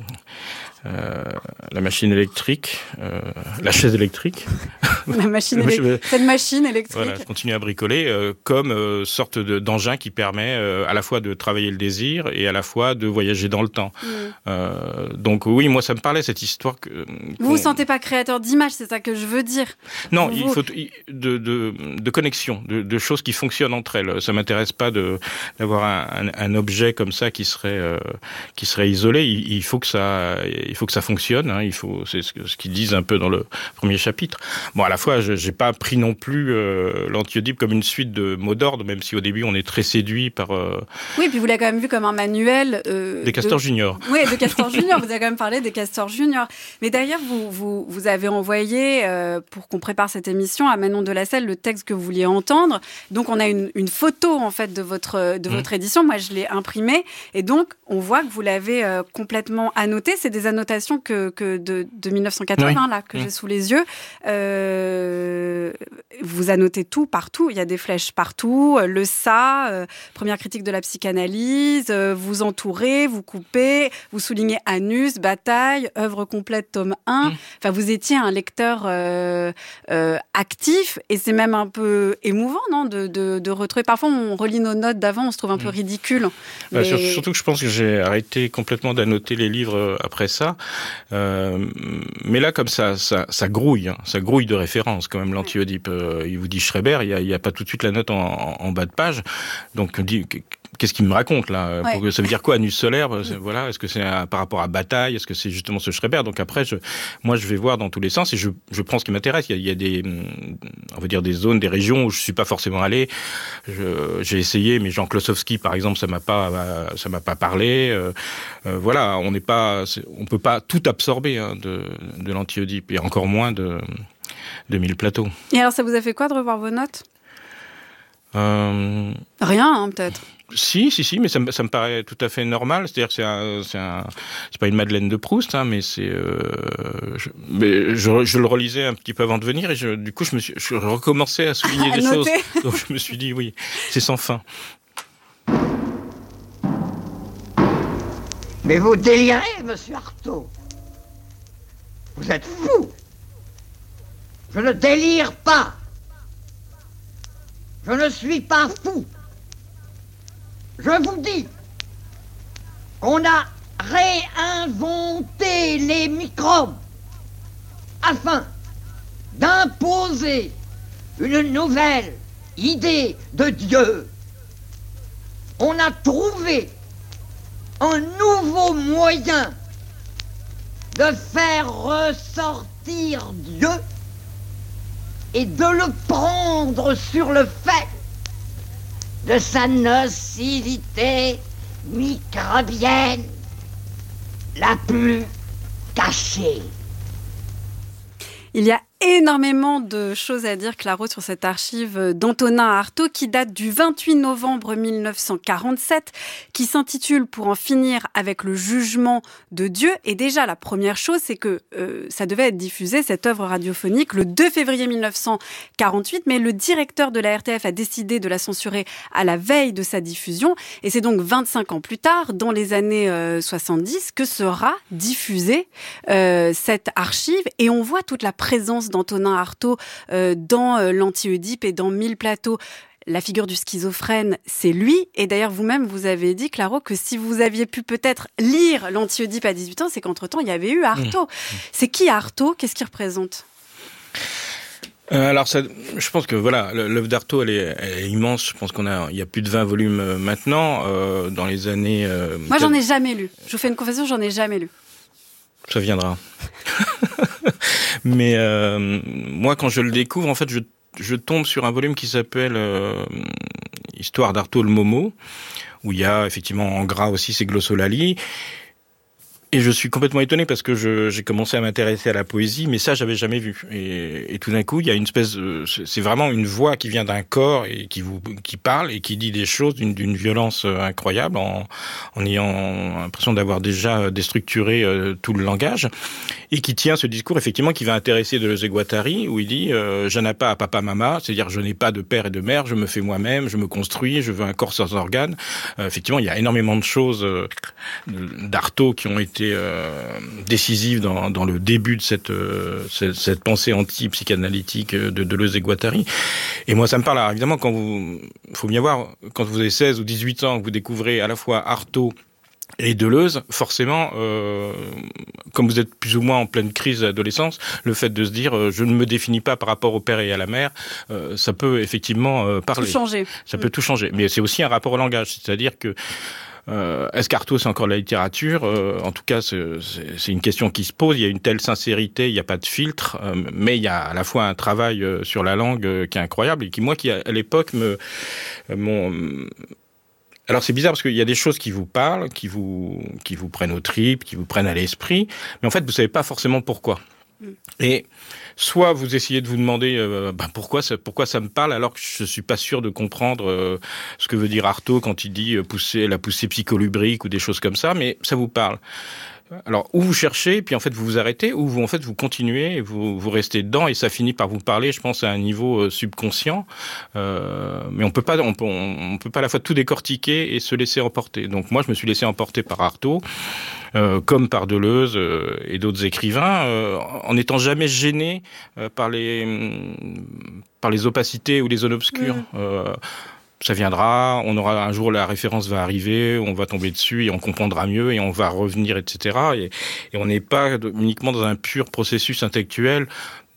Euh, la machine électrique, euh, la chaise électrique. La machine électrique. Cette machine électrique. Voilà, je continue à bricoler euh, comme euh, sorte de, d'engin qui permet euh, à la fois de travailler le désir et à la fois de voyager dans le temps. Mmh. Euh, donc oui, moi ça me parlait cette histoire. Que, vous vous sentez pas créateur d'images, c'est ça que je veux dire. Non, vous, il faut de, de, de connexion, de, de choses qui fonctionnent entre elles. Ça m'intéresse pas de d'avoir un, un, un objet comme ça qui serait euh, qui serait isolé. Il, il faut que ça il il faut que ça fonctionne. Hein, il faut, c'est ce, ce qu'ils disent un peu dans le premier chapitre. Bon, à la fois, je j'ai pas pris non plus euh, l'Anti-Oedipe comme une suite de mots d'ordre, même si au début on est très séduit par. Euh, oui, puis vous l'avez quand même vu comme un manuel. Euh, des castors de... juniors. Oui, de castors juniors. Vous avez quand même parlé des castors juniors. Mais d'ailleurs, vous vous vous avez envoyé euh, pour qu'on prépare cette émission à Manon Delacelle le texte que vous vouliez entendre. Donc on a une, une photo en fait de votre de mmh. votre édition. Moi, je l'ai imprimée et donc on voit que vous l'avez euh, complètement annoté. C'est des annotations que, que de, de mille neuf cent quatre-vingts oui. là que mmh. j'ai sous les yeux. Euh, vous annotez tout partout. Il y a des flèches partout. Le ça, euh, première critique de la psychanalyse. Euh, vous entourez, vous coupez, vous soulignez anus, bataille, œuvre complète tome un. Mmh. Enfin, vous étiez un lecteur euh, euh, actif et c'est même un peu émouvant, non, de, de, de retrouver. Parfois, on relit nos notes d'avant, on se trouve un peu ridicule. Bah, mais... Surtout que je pense que j'ai arrêté complètement d'annoter les livres après ça. Euh, mais là, comme ça, ça, ça grouille, hein, ça grouille de références quand même. L'Anti-Oedipe, euh, il vous dit Schreiber, il y a, il y a pas tout de suite la note en, en, en bas de page. Donc, on dit qu'est-ce qu'il me raconte là ouais. Pour, ça veut dire quoi, anus solaire? Voilà, est-ce que c'est à, par rapport à Bataille? Est-ce que c'est justement ce Schreiber? Donc après, je, moi, je vais voir dans tous les sens et je, je prends ce qui m'intéresse. Il y a, il y a des, on va dire des zones, des régions où je suis pas forcément allé. Je, j'ai essayé, mais Jean Klossowski, par exemple, ça m'a pas, ça m'a pas parlé. Euh, euh, voilà, on n'est pas, on peut pas tout absorber hein, de, de l'Anti-Oedipe et encore moins de, de Mille Plateaux. Et alors, ça vous a fait quoi de revoir vos notes? euh... Rien, hein, peut-être. Si, si, si, mais ça me, ça me paraît tout à fait normal. C'est-à-dire que c'est un, c'est un, c'est pas une Madeleine de Proust, hein, mais c'est, euh, je, mais je, je le relisais un petit peu avant de venir et je, du coup, je me suis, je recommençais à souligner à des noter. choses. Donc je me suis dit, oui, c'est sans fin. Mais vous délirez, monsieur Artaud. Vous êtes fou. Je ne délire pas. Je ne suis pas fou. Je vous dis qu'on a réinventé les microbes afin d'imposer une nouvelle idée de Dieu. On a trouvé un nouveau moyen de faire ressortir Dieu et de le prendre sur le fait de sa nocivité microbienne la plus cachée. Il y a énormément de choses à dire, Claro, sur cette archive d'Antonin Artaud qui date du vingt-huit novembre mille neuf cent quarante-sept, qui s'intitule « Pour en finir avec le jugement de Dieu ». Et déjà, la première chose, c'est que euh, ça devait être diffusé, cette œuvre radiophonique, le deux février mille neuf cent quarante-huit, mais le directeur de la R T F a décidé de la censurer à la veille de sa diffusion. Et c'est donc vingt-cinq ans plus tard, dans les années euh, soixante-dix, que sera diffusée euh, cette archive. Et on voit toute la présence d'Antonin Artaud euh, dans euh, l'Anti-Oedipe et dans Mille Plateaux. La figure du schizophrène, c'est lui. Et d'ailleurs, vous-même, vous avez dit, Claro, que si vous aviez pu peut-être lire l'Anti-Oedipe à dix-huit ans, c'est qu'entre-temps, il y avait eu Artaud. Mmh. C'est qui Artaud? Qu'est-ce qu'il représente? Euh, alors, ça, je pense que voilà, l'œuvre d'Artaud, elle est, elle est immense. Je pense qu'on a, il y a plus de vingt volumes euh, maintenant. Euh, dans les années. Euh, Moi, j'en ai jamais lu. Je vous fais une confession, j'en ai jamais lu. Ça viendra. Mais euh, moi, quand je le découvre, en fait, je, je tombe sur un volume qui s'appelle euh, Histoire d'Artaud le Momo, où il y a effectivement en gras aussi ces glossolalie. Et je suis complètement étonné parce que je, j'ai commencé à m'intéresser à la poésie, mais ça, j'avais jamais vu. Et, et tout d'un coup, il y a une espèce, de, c'est vraiment une voix qui vient d'un corps et qui vous, qui parle et qui dit des choses d'une, d'une violence incroyable, en, en ayant l'impression d'avoir déjà déstructuré euh, tout le langage, et qui tient ce discours effectivement qui va intéresser Deleuze-Guattari, où il dit euh, je n'ai pas à papa mama, c'est-à-dire je n'ai pas de père et de mère, je me fais moi-même, je me construis, je veux un corps sans organes. Euh, effectivement, il y a énormément de choses euh, d'Artaud qui ont été Euh, décisive dans, dans le début de cette, euh, cette, cette pensée anti-psychanalytique de Deleuze et Guattari. Et moi, ça me parle. Alors, évidemment, quand vous, faut bien voir, quand vous avez seize ou dix-huit ans, que vous découvrez à la fois Artaud et Deleuze, forcément, euh, comme vous êtes plus ou moins en pleine crise d'adolescence, le fait de se dire euh, je ne me définis pas par rapport au père et à la mère, euh, ça peut effectivement euh, parler. Tout changer. Ça peut mmh. tout changer. Mais c'est aussi un rapport au langage, c'est-à-dire que Euh, est-ce qu'Artaud c'est encore de la littérature ? euh, En tout cas, c'est, c'est une question qui se pose. Il y a une telle sincérité, il n'y a pas de filtre, euh, mais il y a à la fois un travail euh, sur la langue euh, qui est incroyable et qui, moi, qui à l'époque me, euh, mon Alors c'est bizarre parce qu'il y a des choses qui vous parlent, qui vous qui vous prennent aux tripes, qui vous prennent à l'esprit, mais en fait vous savez pas forcément pourquoi. Mm. Et soit vous essayez de vous demander euh, ben pourquoi ça pourquoi ça me parle alors que je suis pas sûr de comprendre euh, ce que veut dire Artaud quand il dit euh, pousser la poussée psycholubrique ou des choses comme ça, mais ça vous parle. Alors, ou vous cherchez, puis en fait vous vous arrêtez, ou vous en fait vous continuez, et vous vous restez dedans, et ça finit par vous parler, je pense, à un niveau euh, subconscient. Euh, mais on peut pas, on peut, on peut pas à la fois tout décortiquer et se laisser emporter. Donc moi, je me suis laissé emporter par Artaud, euh, comme par Deleuze euh, et d'autres écrivains, euh, en n'étant jamais gêné euh, par les par les opacités ou les zones obscures. Mmh. Euh, Ça viendra, on aura un jour la référence va arriver, on va tomber dessus et on comprendra mieux et on va revenir, et cetera. Et, et on n'est pas uniquement dans un pur processus intellectuel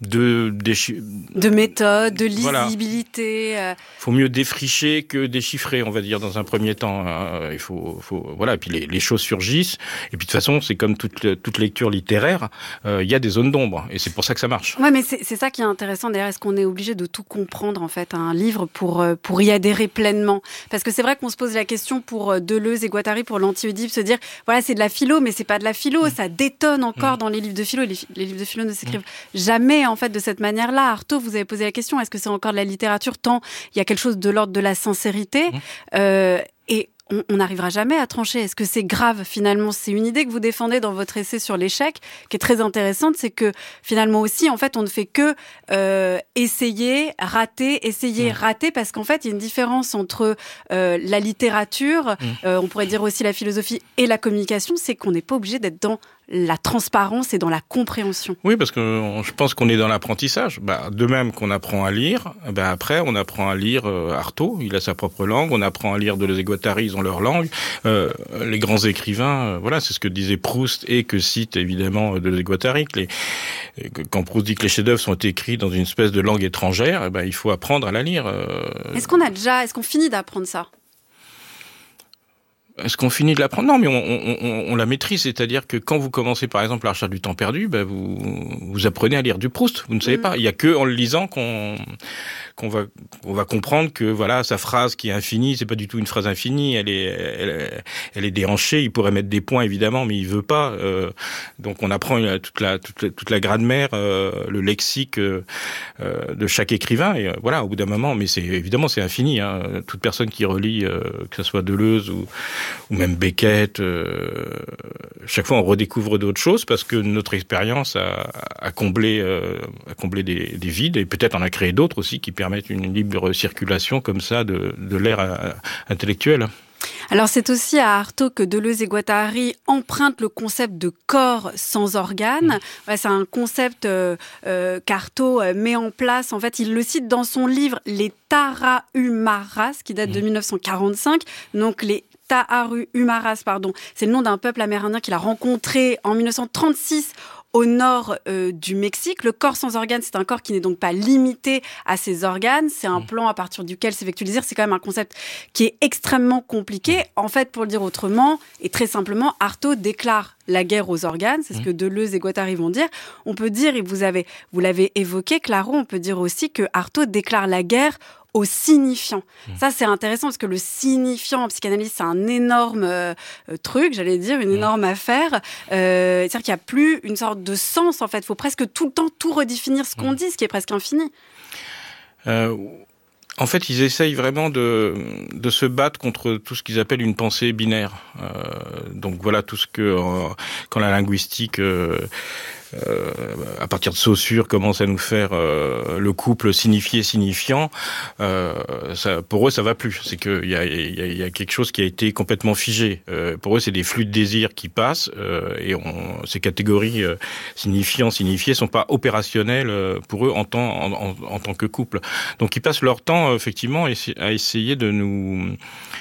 de déchi- de méthode, de lisibilité. Voilà. Il faut mieux défricher que déchiffrer, on va dire, dans un premier temps. Euh, il faut, faut, voilà. Et puis les, les choses surgissent. Et puis de toute façon, c'est comme toute, toute lecture littéraire. Euh, il y a des zones d'ombre, et c'est pour ça que ça marche. Ouais, mais c'est, c'est ça qui est intéressant. D'ailleurs, est-ce qu'on est obligé de tout comprendre en fait, un livre pour pour y adhérer pleinement ? Parce que c'est vrai qu'on se pose la question pour Deleuze et Guattari, pour l'anti-Oedipe, se dire voilà, c'est de la philo, mais c'est pas de la philo. Mmh. Ça détonne encore mmh. dans les livres de philo. Les, les livres de philo ne s'écrivent mmh. jamais en fait de cette manière-là. Artaud, vous avez posé la question, est-ce que c'est encore de la littérature tant il y a quelque chose de l'ordre de la sincérité mmh. euh, et on n'arrivera jamais à trancher. Est-ce que c'est grave finalement ? C'est une idée que vous défendez dans votre essai sur l'échec, qui est très intéressante, c'est que finalement aussi, en fait, on ne fait que euh, essayer, rater, essayer, mmh. rater, parce qu'en fait, il y a une différence entre euh, la littérature, mmh. euh, on pourrait dire aussi la philosophie et la communication, c'est qu'on n'est pas obligé d'être dans la transparence et dans la compréhension. Oui, parce que je pense qu'on est dans l'apprentissage. Bah, de même qu'on apprend à lire, bah après on apprend à lire euh, Artaud, il a sa propre langue, on apprend à lire Deleuze et Guattari, ils ont leur langue. Euh, les grands écrivains, euh, voilà, c'est ce que disait Proust et que cite évidemment Deleuze et Guattari. Que les, quand Proust dit que les chefs-d'œuvre sont écrits dans une espèce de langue étrangère, eh ben, il faut apprendre à la lire. Euh... Est-ce qu'on a déjà, est-ce qu'on finit d'apprendre ça ? Est-ce qu'on finit de l'apprendre ? Non, mais on, on, on, on la maîtrise. C'est-à-dire que quand vous commencez, par exemple, la recherche du temps perdu, ben vous, vous apprenez à lire du Proust. Vous ne savez mmh. pas. Il y a que en le lisant qu'on, qu'on va, on va comprendre que voilà, sa phrase qui est infinie, c'est pas du tout une phrase infinie. Elle est, elle, elle est déhanchée. Il pourrait mettre des points évidemment, mais il veut pas. Euh, donc on apprend toute la, toute la, toute la grammaire, euh, le lexique euh, de chaque écrivain. Et euh, voilà, au bout d'un moment, mais c'est évidemment c'est infini. Hein. Toute personne qui relit, euh, que ce soit Deleuze ou ou même Beckett, euh, chaque fois on redécouvre d'autres choses parce que notre expérience a, a comblé, euh, a comblé des, des vides et peut-être en a créé d'autres aussi qui permettent une libre circulation comme ça de, de l'air à, intellectuel. Alors c'est aussi à Artaud que Deleuze et Guattari empruntent le concept de corps sans organes. Mmh. Ouais, c'est un concept euh, euh, qu'Artaud met en place. En fait, il le cite dans son livre Les Tarahumaras, qui date mmh. de dix-neuf cent quarante-cinq. Donc les Tarahumaras, pardon, c'est le nom d'un peuple amérindien qu'il a rencontré en dix-neuf cent trente-six au nord euh, du Mexique. Le corps sans organes, c'est un corps qui n'est donc pas limité à ses organes. C'est un plan à partir duquel s'effectue le désir. C'est quand même un concept qui est extrêmement compliqué. En fait, pour le dire autrement, et très simplement, Artaud déclare la guerre aux organes. C'est ce que Deleuze et Guattari vont dire. On peut dire, et vous avez, vous l'avez évoqué, Claro, on peut dire aussi que Artaud déclare la guerre au signifiant. Mmh. Ça, c'est intéressant parce que le signifiant en psychanalyse, c'est un énorme euh, truc, j'allais dire, une mmh. énorme affaire. Euh, c'est-à-dire qu'il n'y a plus une sorte de sens, en fait. Il faut presque tout le temps tout redéfinir ce qu'on mmh. dit, ce qui est presque infini. Euh... En fait, ils essayent vraiment de, de se battre contre tout ce qu'ils appellent une pensée binaire. Euh, donc voilà, tout ce que, euh, quand la linguistique, euh, euh, à partir de Saussure, commence à nous faire euh, le couple signifié-signifiant, euh, ça, pour eux, ça va plus. C'est qu'il y a, y, a, y a quelque chose qui a été complètement figé. Euh, pour eux, c'est des flux de désir qui passent, euh, et on, ces catégories euh, signifiants, signifiés sont pas opérationnelles euh, pour eux en tant, en, en, en tant que couple. Donc ils passent leur temps effectivement à essayer de nous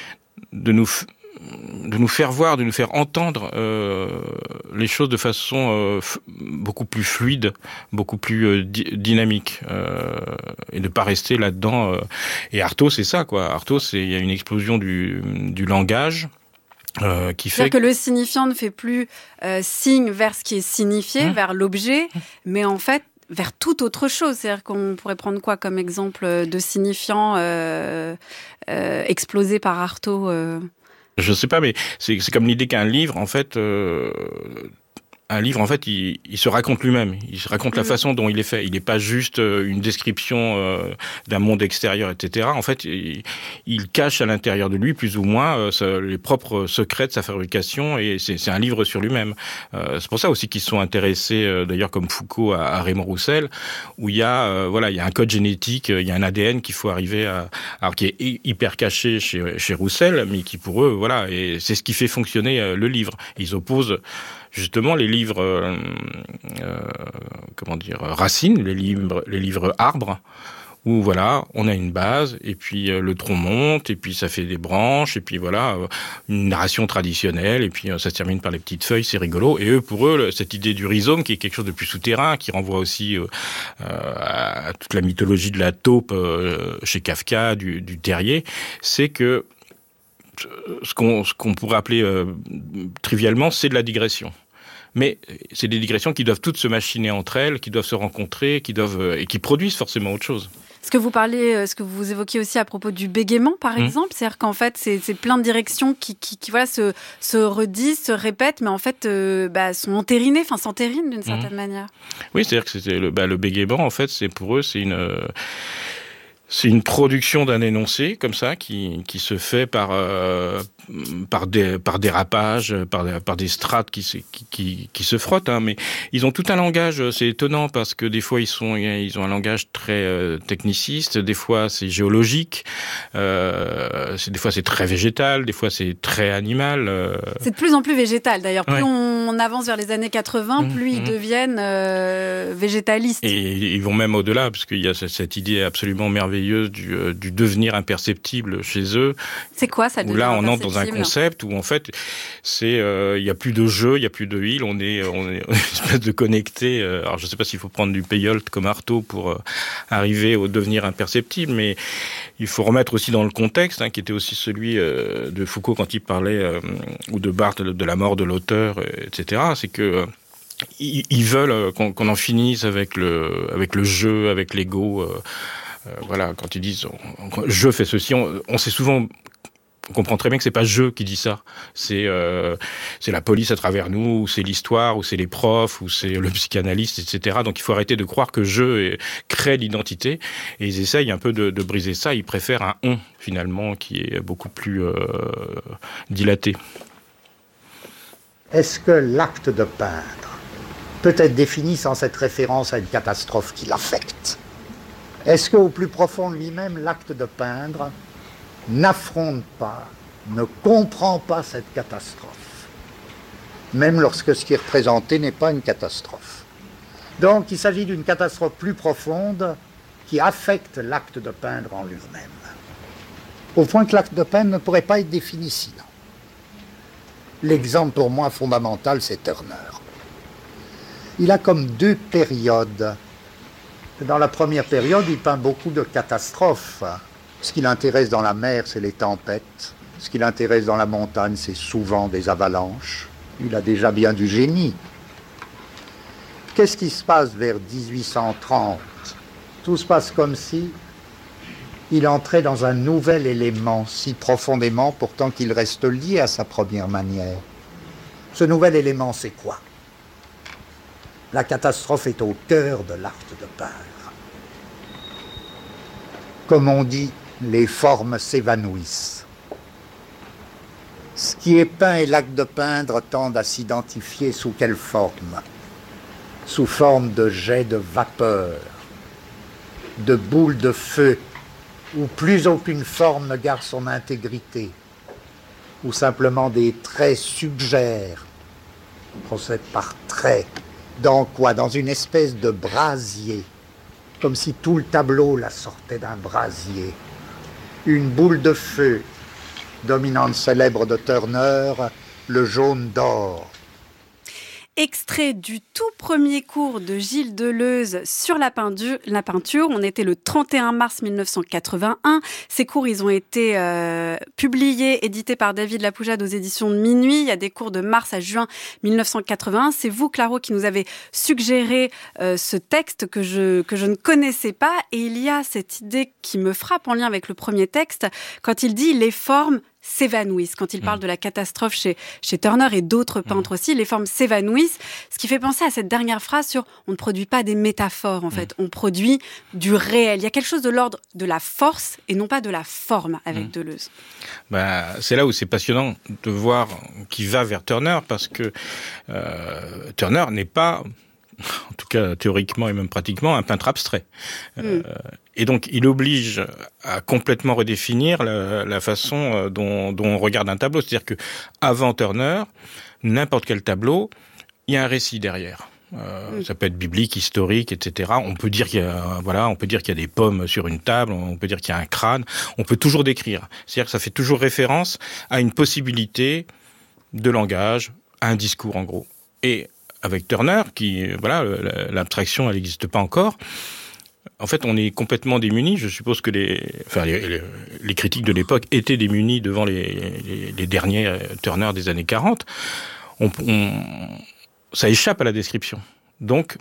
de nous de nous faire voir, de nous faire entendre euh, les choses de façon euh, f- beaucoup plus fluide, beaucoup plus euh, di- dynamique, euh, et de pas rester là-dedans. Euh. Et Artaud, c'est ça, quoi. Artaud, c'est il y a une explosion du du langage. Euh, qui fait C'est-à-dire que le signifiant ne fait plus euh, signe vers ce qui est signifié, mmh. vers l'objet, mmh. mais en fait vers toute autre chose. C'est-à-dire qu'on pourrait prendre quoi comme exemple de signifiant euh, euh, explosé par Artaud euh... Je sais pas, mais c'est, c'est comme l'idée qu'un livre, en fait... Euh... Un livre, en fait, il, il se raconte lui-même. Il se raconte mmh. la façon dont il est fait. Il n'est pas juste une description euh, d'un monde extérieur, et cetera. En fait, il, il cache à l'intérieur de lui, plus ou moins, euh, les propres secrets de sa fabrication, et c'est, c'est un livre sur lui-même. Euh, c'est pour ça aussi qu'ils se sont intéressés, euh, d'ailleurs, comme Foucault, à, à Raymond Roussel, où il y a, euh, voilà, il y a un code génétique, il y a un A D N qu'il faut arriver à, alors qui est hyper caché chez, chez Roussel, mais qui pour eux, voilà, et c'est ce qui fait fonctionner euh, le livre. Ils opposent justement les livres, euh, euh, comment dire, racines, les livres, les livres arbres, où voilà, on a une base, et puis euh, le tronc monte, et puis ça fait des branches, et puis voilà, euh, une narration traditionnelle, et puis euh, ça se termine par les petites feuilles, c'est rigolo. Et eux, pour eux, cette idée du rhizome, qui est quelque chose de plus souterrain, qui renvoie aussi euh, euh, à toute la mythologie de la taupe euh, chez Kafka, du, du terrier, c'est que ce qu'on, ce qu'on pourrait appeler euh, trivialement, c'est de la digression. Mais c'est des digressions qui doivent toutes se machiner entre elles, qui doivent se rencontrer, qui doivent euh, et qui produisent forcément autre chose. Ce que vous parlez, ce que vous évoquiez aussi à propos du bégaiement, par mmh. exemple, c'est-à-dire qu'en fait, c'est, c'est plein de directions qui, qui, qui voilà, se, se redisent, se répètent, mais en fait, euh, bah, sont entérinées, enfin, s'entérinent d'une certaine mmh. manière. Oui, c'est-à-dire que c'était le, bah, le bégaiement, en fait, c'est pour eux, c'est une... Euh, C'est une production d'un énoncé comme ça qui qui se fait par euh, par des par dérapage, par par des strates qui se qui qui, qui se frottent. Hein. Mais ils ont tout un langage. C'est étonnant parce que des fois ils sont ils ont un langage très euh, techniciste. Des fois c'est géologique. Euh, c'est des fois c'est très végétal. Des fois c'est très animal. Euh... C'est de plus en plus végétal. D'ailleurs, plus ouais. on avance vers les années quatre-vingts, mmh, plus mmh. ils deviennent euh, végétalistes. Et ils vont même au-delà parce qu'il y a cette idée absolument merveilleuse Du, euh, du devenir imperceptible chez eux. C'est quoi ça, le devenir imperceptible ? Là, on entre dans un concept où en fait, c'est il euh, y a plus de jeu, il y a plus de île, on est on est une espèce de connecté. Euh, alors je sais pas s'il faut prendre du payolt comme Artaud pour euh, arriver au devenir imperceptible, mais il faut remettre aussi dans le contexte, hein, qui était aussi celui euh, de Foucault quand il parlait euh, ou de Barthes de, de la mort de l'auteur, et cetera. C'est que euh, ils veulent qu'on, qu'on en finisse avec le avec le jeu, avec l'ego. Euh, Euh, voilà, quand ils disent « je fais ceci », on, on sait souvent, on comprend très bien que c'est pas « je » qui dit ça. C'est, euh, c'est la police à travers nous, ou c'est l'histoire, ou c'est les profs, ou c'est le psychanalyste, et cetera. Donc il faut arrêter de croire que « je » crée l'identité. Et ils essayent un peu de, de briser ça. Ils préfèrent un « on », finalement, qui est beaucoup plus euh, dilaté. Est-ce que l'acte de peindre peut être défini sans cette référence à une catastrophe qui l'affecte ? Est-ce qu'au plus profond de lui-même, l'acte de peindre n'affronte pas, ne comprend pas cette catastrophe, même lorsque ce qui est représenté n'est pas une catastrophe. Donc il s'agit d'une catastrophe plus profonde qui affecte l'acte de peindre en lui-même, au point que l'acte de peindre ne pourrait pas être défini sinon. L'exemple pour moi fondamental, c'est Turner. Il a comme deux périodes. Dans la première période, il peint beaucoup de catastrophes. Ce qui l'intéresse dans la mer, c'est les tempêtes. Ce qui l'intéresse dans la montagne, c'est souvent des avalanches. Il a déjà bien du génie. Qu'est-ce qui se passe vers dix-huit cent trente ? Tout se passe comme si il entrait dans un nouvel élément, si profondément pourtant qu'il reste lié à sa première manière. Ce nouvel élément, c'est quoi ? La catastrophe est au cœur de l'acte de peindre. Comme on dit, les formes s'évanouissent. Ce qui est peint et l'acte de peindre tendent à s'identifier sous quelle forme ? Sous forme de jets de vapeur, de boules de feu, où plus aucune forme ne garde son intégrité, où simplement des traits suggèrent, on procède par traits. Dans quoi ? Dans une espèce de brasier, comme si tout le tableau la sortait d'un brasier. Une boule de feu, dominante célèbre de Turner, le jaune d'or. extrait du tout premier cours de Gilles Deleuze sur la peinture. La peinture. On était le trente et un mars mille neuf cent quatre-vingt-un. Ces cours, ils ont été euh, publiés, édités par David Lapoujade aux éditions de Minuit. Il y a des cours de mars à juin mille neuf cent quatre-vingt-un. C'est vous, Claro, qui nous avez suggéré euh, ce texte que je, que je ne connaissais pas. Et il y a cette idée qui me frappe en lien avec le premier texte, quand il dit « les formes s'évanouissent ». Quand il parle de la catastrophe chez, chez Turner et d'autres peintres aussi, les formes s'évanouissent. Ce qui fait penser à cette dernière phrase sur « on ne produit pas des métaphores, en fait, on produit du réel ». Il y a quelque chose de l'ordre de la force et non pas de la forme avec mmh. Deleuze. Bah, c'est là où c'est passionnant de voir qui va vers Turner, parce que euh, Turner n'est pas, en tout cas théoriquement et même pratiquement, un peintre abstrait. Mmh. Euh, et donc, il oblige à complètement redéfinir la, la façon dont, dont on regarde un tableau. C'est-à-dire que avant Turner, n'importe quel tableau, il y a un récit derrière. Euh, mmh. Ça peut être biblique, historique, et cetera. On peut dire qu'il y a, voilà, on peut dire qu'il y a des pommes sur une table, on peut dire qu'il y a un crâne. On peut toujours décrire. C'est-à-dire que ça fait toujours référence à une possibilité de langage, à un discours, en gros. Et avec Turner, qui, voilà, l'abstraction, elle n'existe pas encore. En fait, on est complètement démunis. Je suppose que les, enfin, les, les, les critiques de l'époque étaient démunis devant les, les, les derniers Turner des années quarante. On, on, ça échappe à la description. Donc,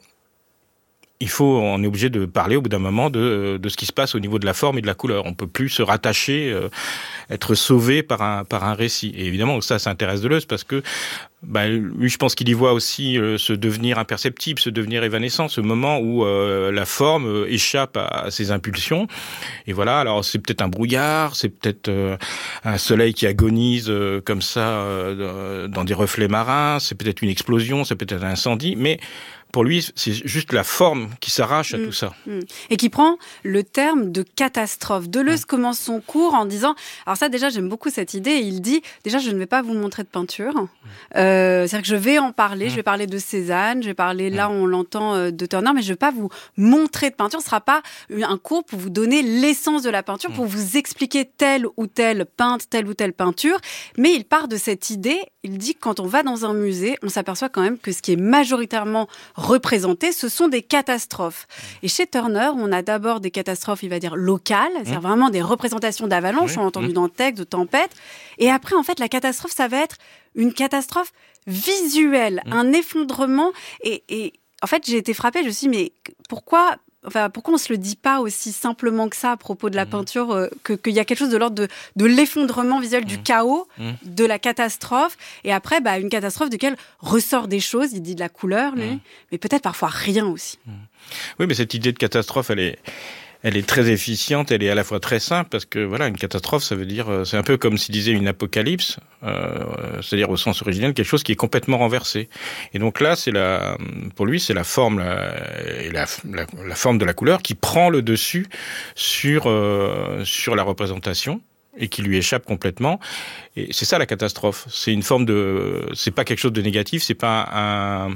il faut, on est obligé de parler au bout d'un moment de, de ce qui se passe au niveau de la forme et de la couleur. On peut plus se rattacher, euh, être sauvé par un, par un récit. Et évidemment, ça, ça intéresse Deleuze parce que, bah, lui, je pense qu'il y voit aussi euh, ce devenir imperceptible, ce devenir évanescent, ce moment où euh, la forme euh, échappe à, à ses impulsions. Et voilà, alors c'est peut-être un brouillard, c'est peut-être euh, un soleil qui agonise euh, comme ça euh, dans des reflets marins, c'est peut-être une explosion, c'est peut-être un incendie, mais pour lui, c'est juste la forme qui s'arrache à mmh, tout ça. Mmh. Et qui prend le terme de catastrophe. Deleuze mmh. commence son cours en disant... Alors ça, déjà, j'aime beaucoup cette idée. Il dit, déjà, je ne vais pas vous montrer de peinture. Mmh. Euh, c'est-à-dire que je vais en parler. Mmh. Je vais parler de Cézanne. Je vais parler, mmh. là, on l'entend, euh, de Turner. Mais je ne vais pas vous montrer de peinture. Ce ne sera pas un cours pour vous donner l'essence de la peinture, mmh. pour vous expliquer telle ou telle peintre, telle ou telle peinture. Mais il part de cette idée. Il dit que quand on va dans un musée, on s'aperçoit quand même que ce qui est majoritairement représentés, ce sont des catastrophes. Et chez Turner, on a d'abord des catastrophes, il va dire, locales, c'est-à-dire mmh. vraiment des représentations d'avalanches, mmh. on a entendu mmh. dans le texte, de tempêtes. Et après, en fait, la catastrophe, ça va être une catastrophe visuelle, mmh. un effondrement. Et, et en fait, j'ai été frappée, je me suis dit, mais pourquoi... Enfin, pourquoi on ne se le dit pas aussi simplement que ça à propos de la mmh. peinture, euh, que, qu'il y a quelque chose de l'ordre de, de l'effondrement visuel, mmh. du chaos, mmh. de la catastrophe, et après, bah, une catastrophe de laquelle ressort des choses, il dit de la couleur, lui, mmh. mais peut-être parfois rien aussi. Mmh. Oui, mais cette idée de catastrophe, elle est... Elle est très efficiente, elle est à la fois très simple, parce que voilà, une catastrophe, ça veut dire, c'est un peu comme s'il disait une apocalypse, euh, c'est-à-dire au sens originel, quelque chose qui est complètement renversé. Et donc là, c'est la, pour lui, c'est la forme, la, la, la, la forme de la couleur qui prend le dessus sur euh, sur la représentation et qui lui échappe complètement. Et c'est ça la catastrophe. C'est une forme de, c'est pas quelque chose de négatif, c'est pas un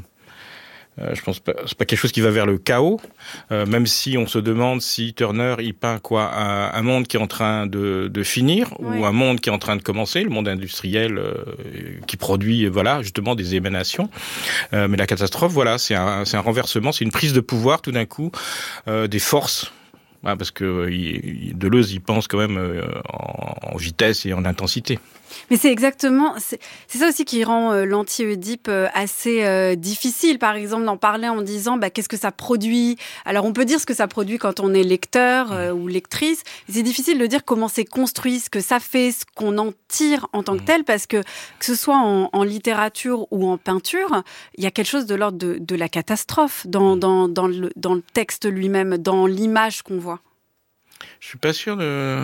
Euh, je pense pas, c'est pas quelque chose qui va vers le chaos, euh, même si on se demande si Turner il peint quoi, un, un monde qui est en train de, de finir oui. ou un monde qui est en train de commencer, le monde industriel euh, qui produit voilà justement des émanations. Euh, mais la catastrophe, voilà, c'est un, c'est un renversement, c'est une prise de pouvoir tout d'un coup euh, des forces. Ouais, parce que il, Deleuze, il pense quand même euh, en, en vitesse et en intensité. Mais c'est exactement, c'est, c'est ça aussi qui rend euh, l'anti-Oedipe euh, assez euh, difficile, par exemple, d'en parler en disant bah, qu'est-ce que ça produit. Alors on peut dire ce que ça produit quand on est lecteur euh, ou lectrice, mais c'est difficile de dire comment c'est construit, ce que ça fait, ce qu'on en tire en tant que tel, parce que que ce soit en, en littérature ou en peinture, il y a quelque chose de l'ordre de, de la catastrophe dans, dans, dans, le, dans le texte lui-même, dans l'image qu'on voit. Je suis pas sûr de...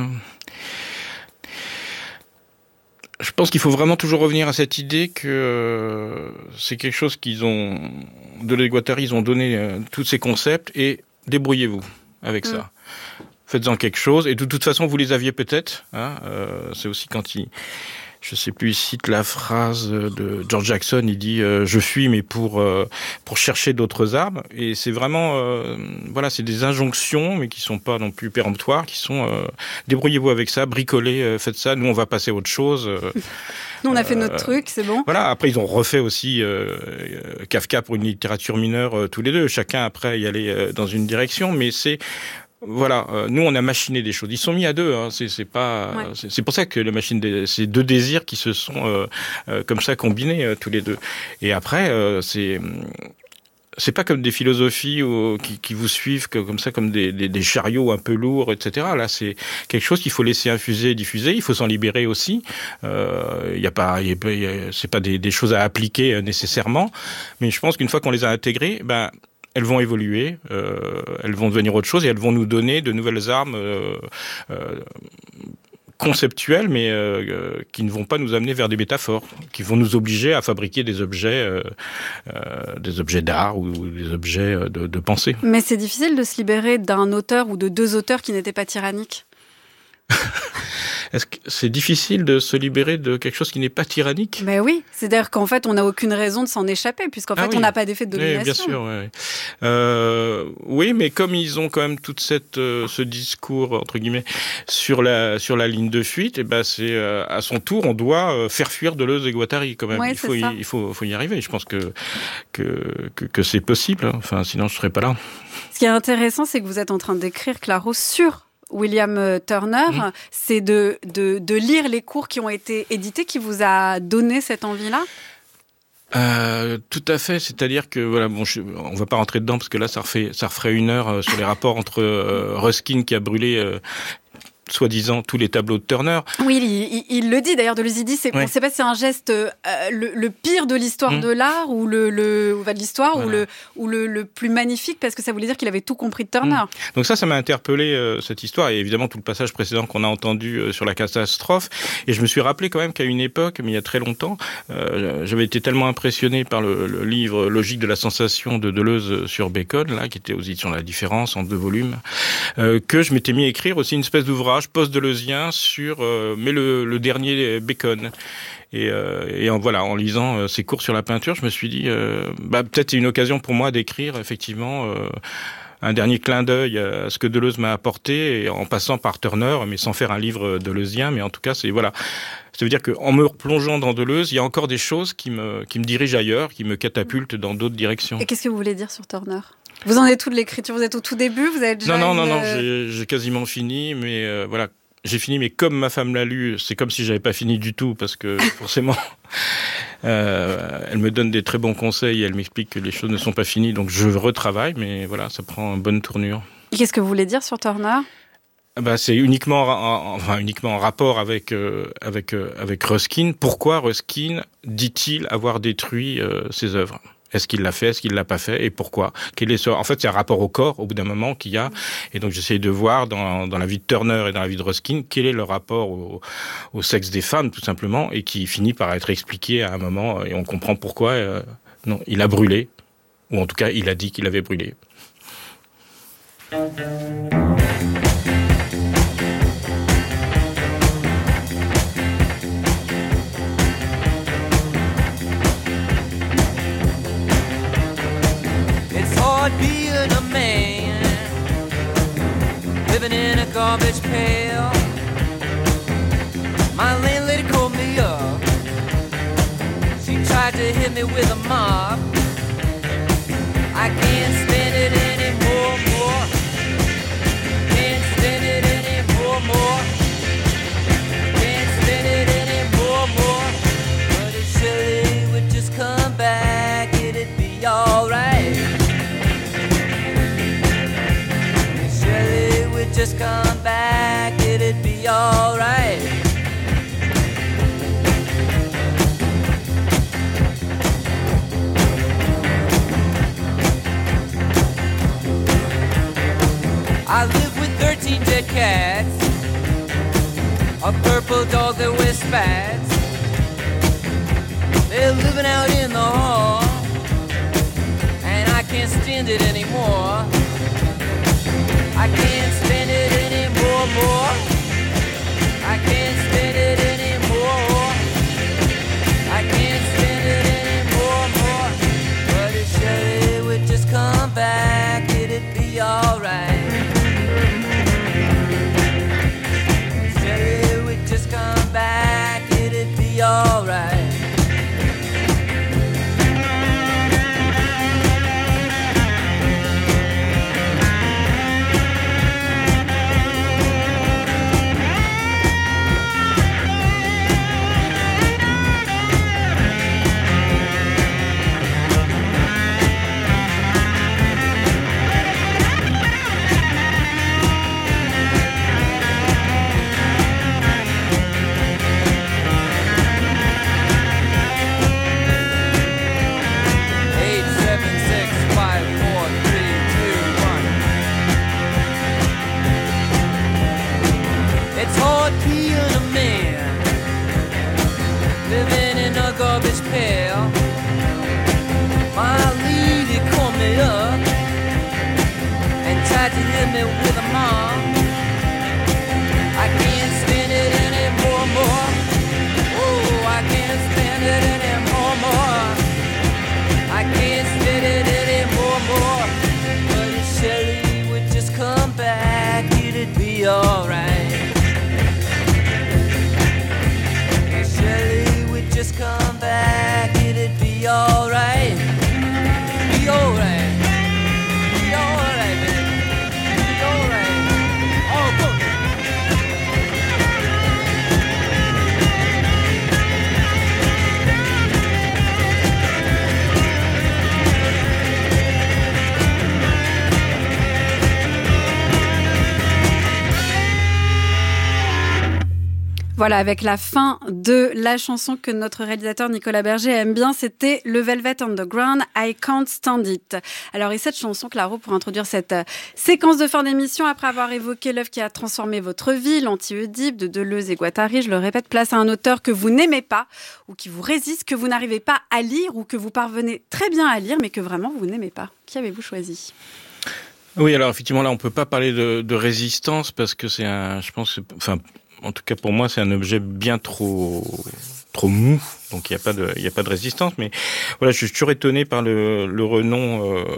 Je pense qu'il faut vraiment toujours revenir à cette idée que euh, c'est quelque chose qu'ils ont... Deleuze et Guattari, ils ont donné euh, tous ces concepts et débrouillez-vous avec mmh. ça. faites-en quelque chose. Et de toute façon, vous les aviez peut-être. Hein, euh, c'est aussi quand il... Je sais plus, il cite la phrase de George Jackson, il dit euh, « Je fuis, mais pour euh, pour chercher d'autres armes ». Et c'est vraiment, euh, voilà, c'est des injonctions, mais qui sont pas non plus péremptoires, qui sont euh, « Débrouillez-vous avec ça, bricolez, euh, faites ça, nous on va passer à autre chose euh, ». Nous on a fait euh, notre truc, c'est bon. Voilà, après ils ont refait aussi euh, Kafka pour une littérature mineure euh, tous les deux, chacun après y aller euh, dans une direction, mais c'est... Voilà, euh, nous on a machiné des choses. Ils sont mis à deux, hein, c'est, c'est pas, ouais. c'est, c'est pour ça que la machine, des, c'est deux désirs qui se sont euh, euh, comme ça combinés euh, tous les deux. Et après, euh, c'est, c'est pas comme des philosophies où, qui, qui vous suivent que, comme ça, comme des, des, des chariots un peu lourds, et cetera. Là, c'est quelque chose qu'il faut laisser infuser, diffuser. Il faut s'en libérer aussi. Il euh, y a pas, y a, y a, c'est pas des, des choses à appliquer euh, nécessairement, mais je pense qu'une fois qu'on les a intégrées, ben elles vont évoluer, euh, elles vont devenir autre chose et elles vont nous donner de nouvelles armes euh, euh, conceptuelles, mais euh, qui ne vont pas nous amener vers des métaphores, qui vont nous obliger à fabriquer des objets, euh, euh, des objets d'art ou des objets de, de pensée. Mais c'est difficile de se libérer d'un auteur ou de deux auteurs qui n'étaient pas tyranniques. Est-ce que c'est difficile de se libérer de quelque chose qui n'est pas tyrannique ? Ben oui, c'est-à-dire qu'en fait, on n'a aucune raison de s'en échapper, puisqu'en fait, ah oui. on n'a pas d'effet de domination. Oui, bien sûr, oui. Euh, oui, mais comme ils ont quand même toute cette euh, ce discours entre guillemets sur la sur la ligne de fuite, et ben c'est euh, à son tour, on doit euh, faire fuir Deleuze et Guattari quand même. Ouais, il faut y, il faut faut y arriver. Je pense que que que, que c'est possible. Enfin, sinon je serais pas là. Ce qui est intéressant, c'est que vous êtes en train d'écrire, Claro, sur William Turner, mmh. c'est de, de, de lire les cours qui ont été édités qui vous a donné cette envie-là ? Euh, tout à fait, c'est-à-dire que voilà, bon, je, on va pas rentrer dedans parce que là, ça refait, ça referait une heure euh, sur les rapports entre euh, Ruskin qui a brûlé. Euh, soi-disant tous les tableaux de Turner. Oui, il, il, il le dit d'ailleurs, Deleuze, il dit, c'est, ouais. on ne sait pas si c'est un geste euh, le, le pire de l'histoire mmh. de l'art ou le, le ou de l'histoire voilà. ou, le, ou le, le plus magnifique, parce que ça voulait dire qu'il avait tout compris de Turner. Mmh. Donc ça, ça m'a interpellé euh, cette histoire, et évidemment tout le passage précédent qu'on a entendu euh, sur la catastrophe, et je me suis rappelé quand même qu'à une époque, mais il y a très longtemps, euh, j'avais été tellement impressionné par le, le livre Logique de la sensation de Deleuze sur Bacon, là, qui était aux éditions de la Différence en deux volumes, euh, que je m'étais mis à écrire aussi une espèce d'ouvrage post-deleuzien sur euh, mais le, le dernier Bacon. Et, euh, et en, voilà, en lisant euh, ses cours sur la peinture, je me suis dit euh, bah, peut-être c'est une occasion pour moi d'écrire effectivement euh, un dernier clin d'œil à ce que Deleuze m'a apporté, et en passant par Turner, mais sans faire un livre deleuzien, mais en tout cas c'est voilà. Ça veut dire qu'en me replongeant dans Deleuze, il y a encore des choses qui me qui me dirigent ailleurs, qui me catapultent dans d'autres directions. Et qu'est-ce que vous voulez dire sur Turner ? Vous en êtes où de l'écriture ? Vous êtes au tout début ? Vous avez déjà Non, non, une... non, non, j'ai, j'ai quasiment fini, mais euh, voilà, j'ai fini, mais comme ma femme l'a lu, c'est comme si j'avais pas fini du tout, parce que forcément, euh, elle me donne des très bons conseils, et elle m'explique que les choses ne sont pas finies, donc je retravaille, mais voilà, ça prend une bonne tournure. Et qu'est-ce que vous voulez dire sur Turner ? Bah, c'est uniquement, en, enfin, uniquement en rapport avec, euh, avec, euh, avec Ruskin. Pourquoi Ruskin dit-il avoir détruit euh, ses œuvres ? Est-ce qu'il l'a fait ? Est-ce qu'il l'a pas fait ? Et pourquoi ? Quel est ce... En fait, c'est un rapport au corps, au bout d'un moment, qu'il y a. Et donc, j'essaye de voir dans, dans la vie de Turner et dans la vie de Ruskin, quel est le rapport au, au sexe des femmes, tout simplement, et qui finit par être expliqué à un moment, et on comprend pourquoi. Euh, non, il a brûlé. Ou en tout cas, il a dit qu'il avait brûlé. Being a man, living in a garbage pail. My landlady called me up. She tried to hit me with a mop. I can't stand it anymore, more. Can't stand it anymore, more. Can't stand it anymore, more. But if Shirley would just come back, it'd be alright. Just come back, it'd be alright. I live with thirteen dead cats, a purple dog that wears spats. They're living out in the hall, and I can't stand it anymore. I I can't spend it anymore, more. I can't spend it anymore. I can't spend it anymore, more. But if Shelley would just come back, it'd be alright. Shelley would just come back, it'd be alright. Garbage pail. My lady called me up and tried to hit me with a mom. I can't spend it anymore, more. Ooh, I can't spend it anymore, more. I can't spend it anymore, more. But if Shelley would just come back, it'd be alright. Just come back, it'd be alright. Be alright. Be alright, baby. Be alright. Oh, go. Voilà, avec la fin de la chanson que notre réalisateur Nicolas Berger aime bien, c'était le Velvet Underground, I Can't Stand It. Alors, et cette chanson, Claro, pour introduire cette séquence de fin d'émission, après avoir évoqué l'œuvre qui a transformé votre vie, l'Anti-Oedipe de Deleuze et Guattari, je le répète, place à un auteur que vous n'aimez pas, ou qui vous résiste, que vous n'arrivez pas à lire, ou que vous parvenez très bien à lire, mais que vraiment vous n'aimez pas. Qui avez-vous choisi ? Oui, alors effectivement, là, on peut pas parler de, de résistance, parce que c'est un, je pense, enfin, en tout cas pour moi, c'est un objet bien trop trop mou, donc il n'y a pas de il y a pas de résistance. Mais voilà, je suis toujours étonné par le, le renom euh,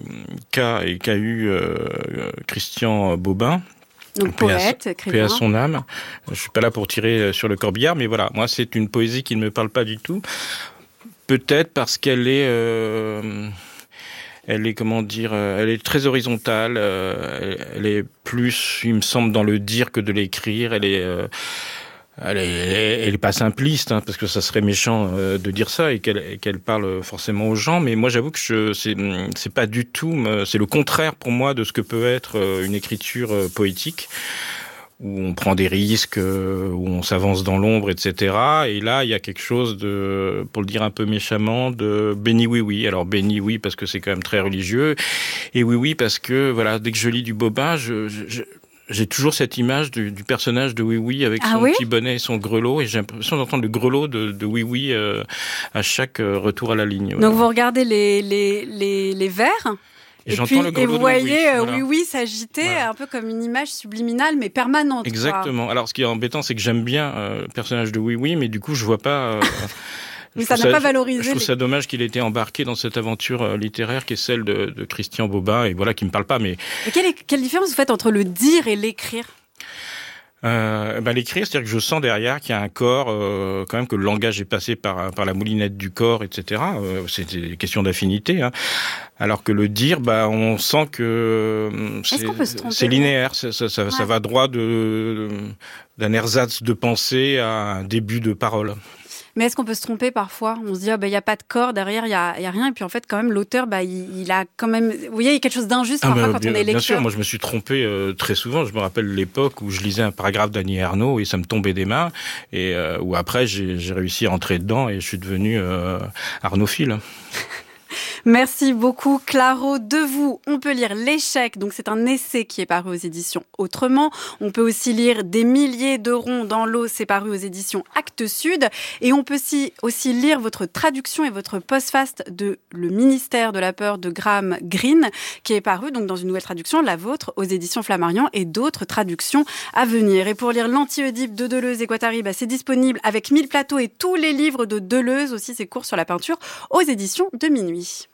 qu'a et qu'a eu euh, Christian Bobin. Donc poète, écrivain. Paix à son âme. Je suis pas là pour tirer sur le corbillard, mais voilà, moi c'est une poésie qui ne me parle pas du tout. Peut-être parce qu'elle est euh, Elle est, comment dire, elle est très horizontale, euh, elle est plus, il me semble, dans le dire que de l'écrire. Elle est, euh, elle est, elle est pas simpliste, hein, parce que ça serait méchant euh, de dire ça et qu'elle, et qu'elle parle forcément aux gens. Mais moi, j'avoue que je, c'est, c'est pas du tout, c'est le contraire pour moi de ce que peut être une écriture poétique, où on prend des risques, où on s'avance dans l'ombre, et cetera. Et là, il y a quelque chose de, pour le dire un peu méchamment, de béni oui oui. Alors béni oui parce que c'est quand même très religieux, et oui oui parce que voilà, dès que je lis du Bobin, je, je, j'ai toujours cette image du, du personnage de Oui Oui avec son ah oui petit bonnet et son grelot, et j'ai l'impression d'entendre le grelot de, de Oui Oui euh, à chaque retour à la ligne. Donc voilà. Vous regardez les les les, les vers. Et, et puis, et vous voyez, oui, voilà. oui, oui, s'agiter, voilà. Un peu comme une image subliminale, mais permanente. Exactement. Quoi. Alors, ce qui est embêtant, c'est que j'aime bien euh, le personnage de Oui, oui, mais du coup, je vois pas. Euh, mais ça n'a ça, pas valorisé. Je trouve les... ça dommage qu'il ait été embarqué dans cette aventure euh, littéraire qui est celle de, de Christian Bobin, et voilà, qui me parle pas. Mais et quelle, est, quelle différence vous faites entre le dire et l'écrire ? Euh, ben l'écrire, c'est-à-dire que je sens derrière qu'il y a un corps, euh, quand même que le langage est passé par par la moulinette du corps, et cetera. Euh, c'est des questions d'affinité. Hein. Alors que le dire, bah, on sent que c'est, c'est linéaire, ça, ça, ça, ouais. ça va droit de d'un ersatz de pensée à un début de parole. Mais est-ce qu'on peut se tromper parfois ? On se dit, il oh, bah, n'y a pas de corps, derrière, il n'y a, y a rien. Et puis en fait, quand même, l'auteur, bah, il, il a quand même... Vous voyez, il y a quelque chose d'injuste ah, parfois bah, quand bien, on est lecteur. Bien sûr, moi je me suis trompé euh, très souvent. Je me rappelle l'époque où je lisais un paragraphe d'Annie Ernaux et ça me tombait des mains. Et euh, où après, j'ai, j'ai réussi à entrer dedans et je suis devenu euh, arnophile. Merci beaucoup, Claro. De vous, on peut lire L'échec, donc c'est un essai qui est paru aux éditions Autrement. On peut aussi lire Des milliers de ronds dans l'eau, c'est paru aux éditions Actes Sud. Et on peut aussi, aussi lire votre traduction et votre postface de Le ministère de la peur de Graham Greene, qui est paru donc dans une nouvelle traduction, la vôtre, aux éditions Flammarion, et d'autres traductions à venir. Et pour lire l'Anti-Oedipe de Deleuze et Guattari, bah, c'est disponible avec mille plateaux et tous les livres de Deleuze, aussi ses cours sur la peinture, aux éditions de Minuit.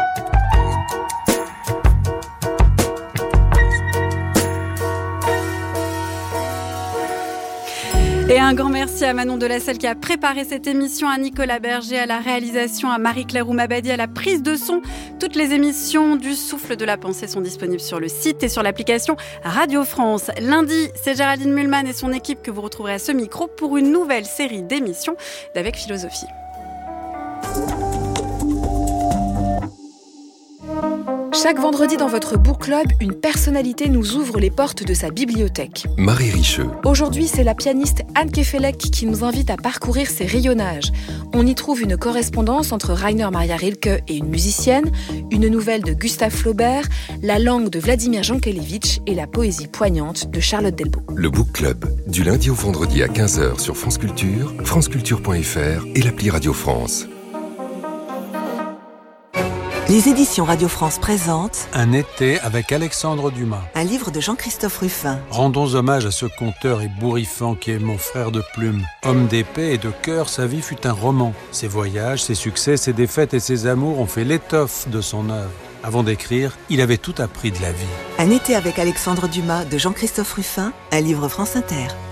Et un grand merci à Manon Delacelle qui a préparé cette émission, à Nicolas Berger à la réalisation, à Marie-Claire Oumabadi à la prise de son. Toutes les émissions du Souffle de la Pensée sont disponibles sur le site et sur l'application Radio France. Lundi, c'est Géraldine Mühlmann et son équipe que vous retrouverez à ce micro pour une nouvelle série d'émissions d'Avec Philosophie. Chaque vendredi dans votre book club, une personnalité nous ouvre les portes de sa bibliothèque. Marie Richeux. Aujourd'hui, c'est la pianiste Anne Kefelec qui nous invite à parcourir ses rayonnages. On y trouve une correspondance entre Rainer Maria Rilke et une musicienne, une nouvelle de Gustave Flaubert, la langue de Vladimir Jankélévitch et la poésie poignante de Charlotte Delbo. Le book club, du lundi au vendredi à quinze heures sur France Culture, franceculture point f r et l'appli Radio France. Les éditions Radio France présentent Un été avec Alexandre Dumas, un livre de Jean-Christophe Ruffin. Rendons hommage à ce conteur ébouriffant qui est mon frère de plume. Homme d'épée et de cœur, sa vie fut un roman. Ses voyages, ses succès, ses défaites et ses amours ont fait l'étoffe de son œuvre. Avant d'écrire, il avait tout appris de la vie. Un été avec Alexandre Dumas de Jean-Christophe Ruffin, un livre France Inter.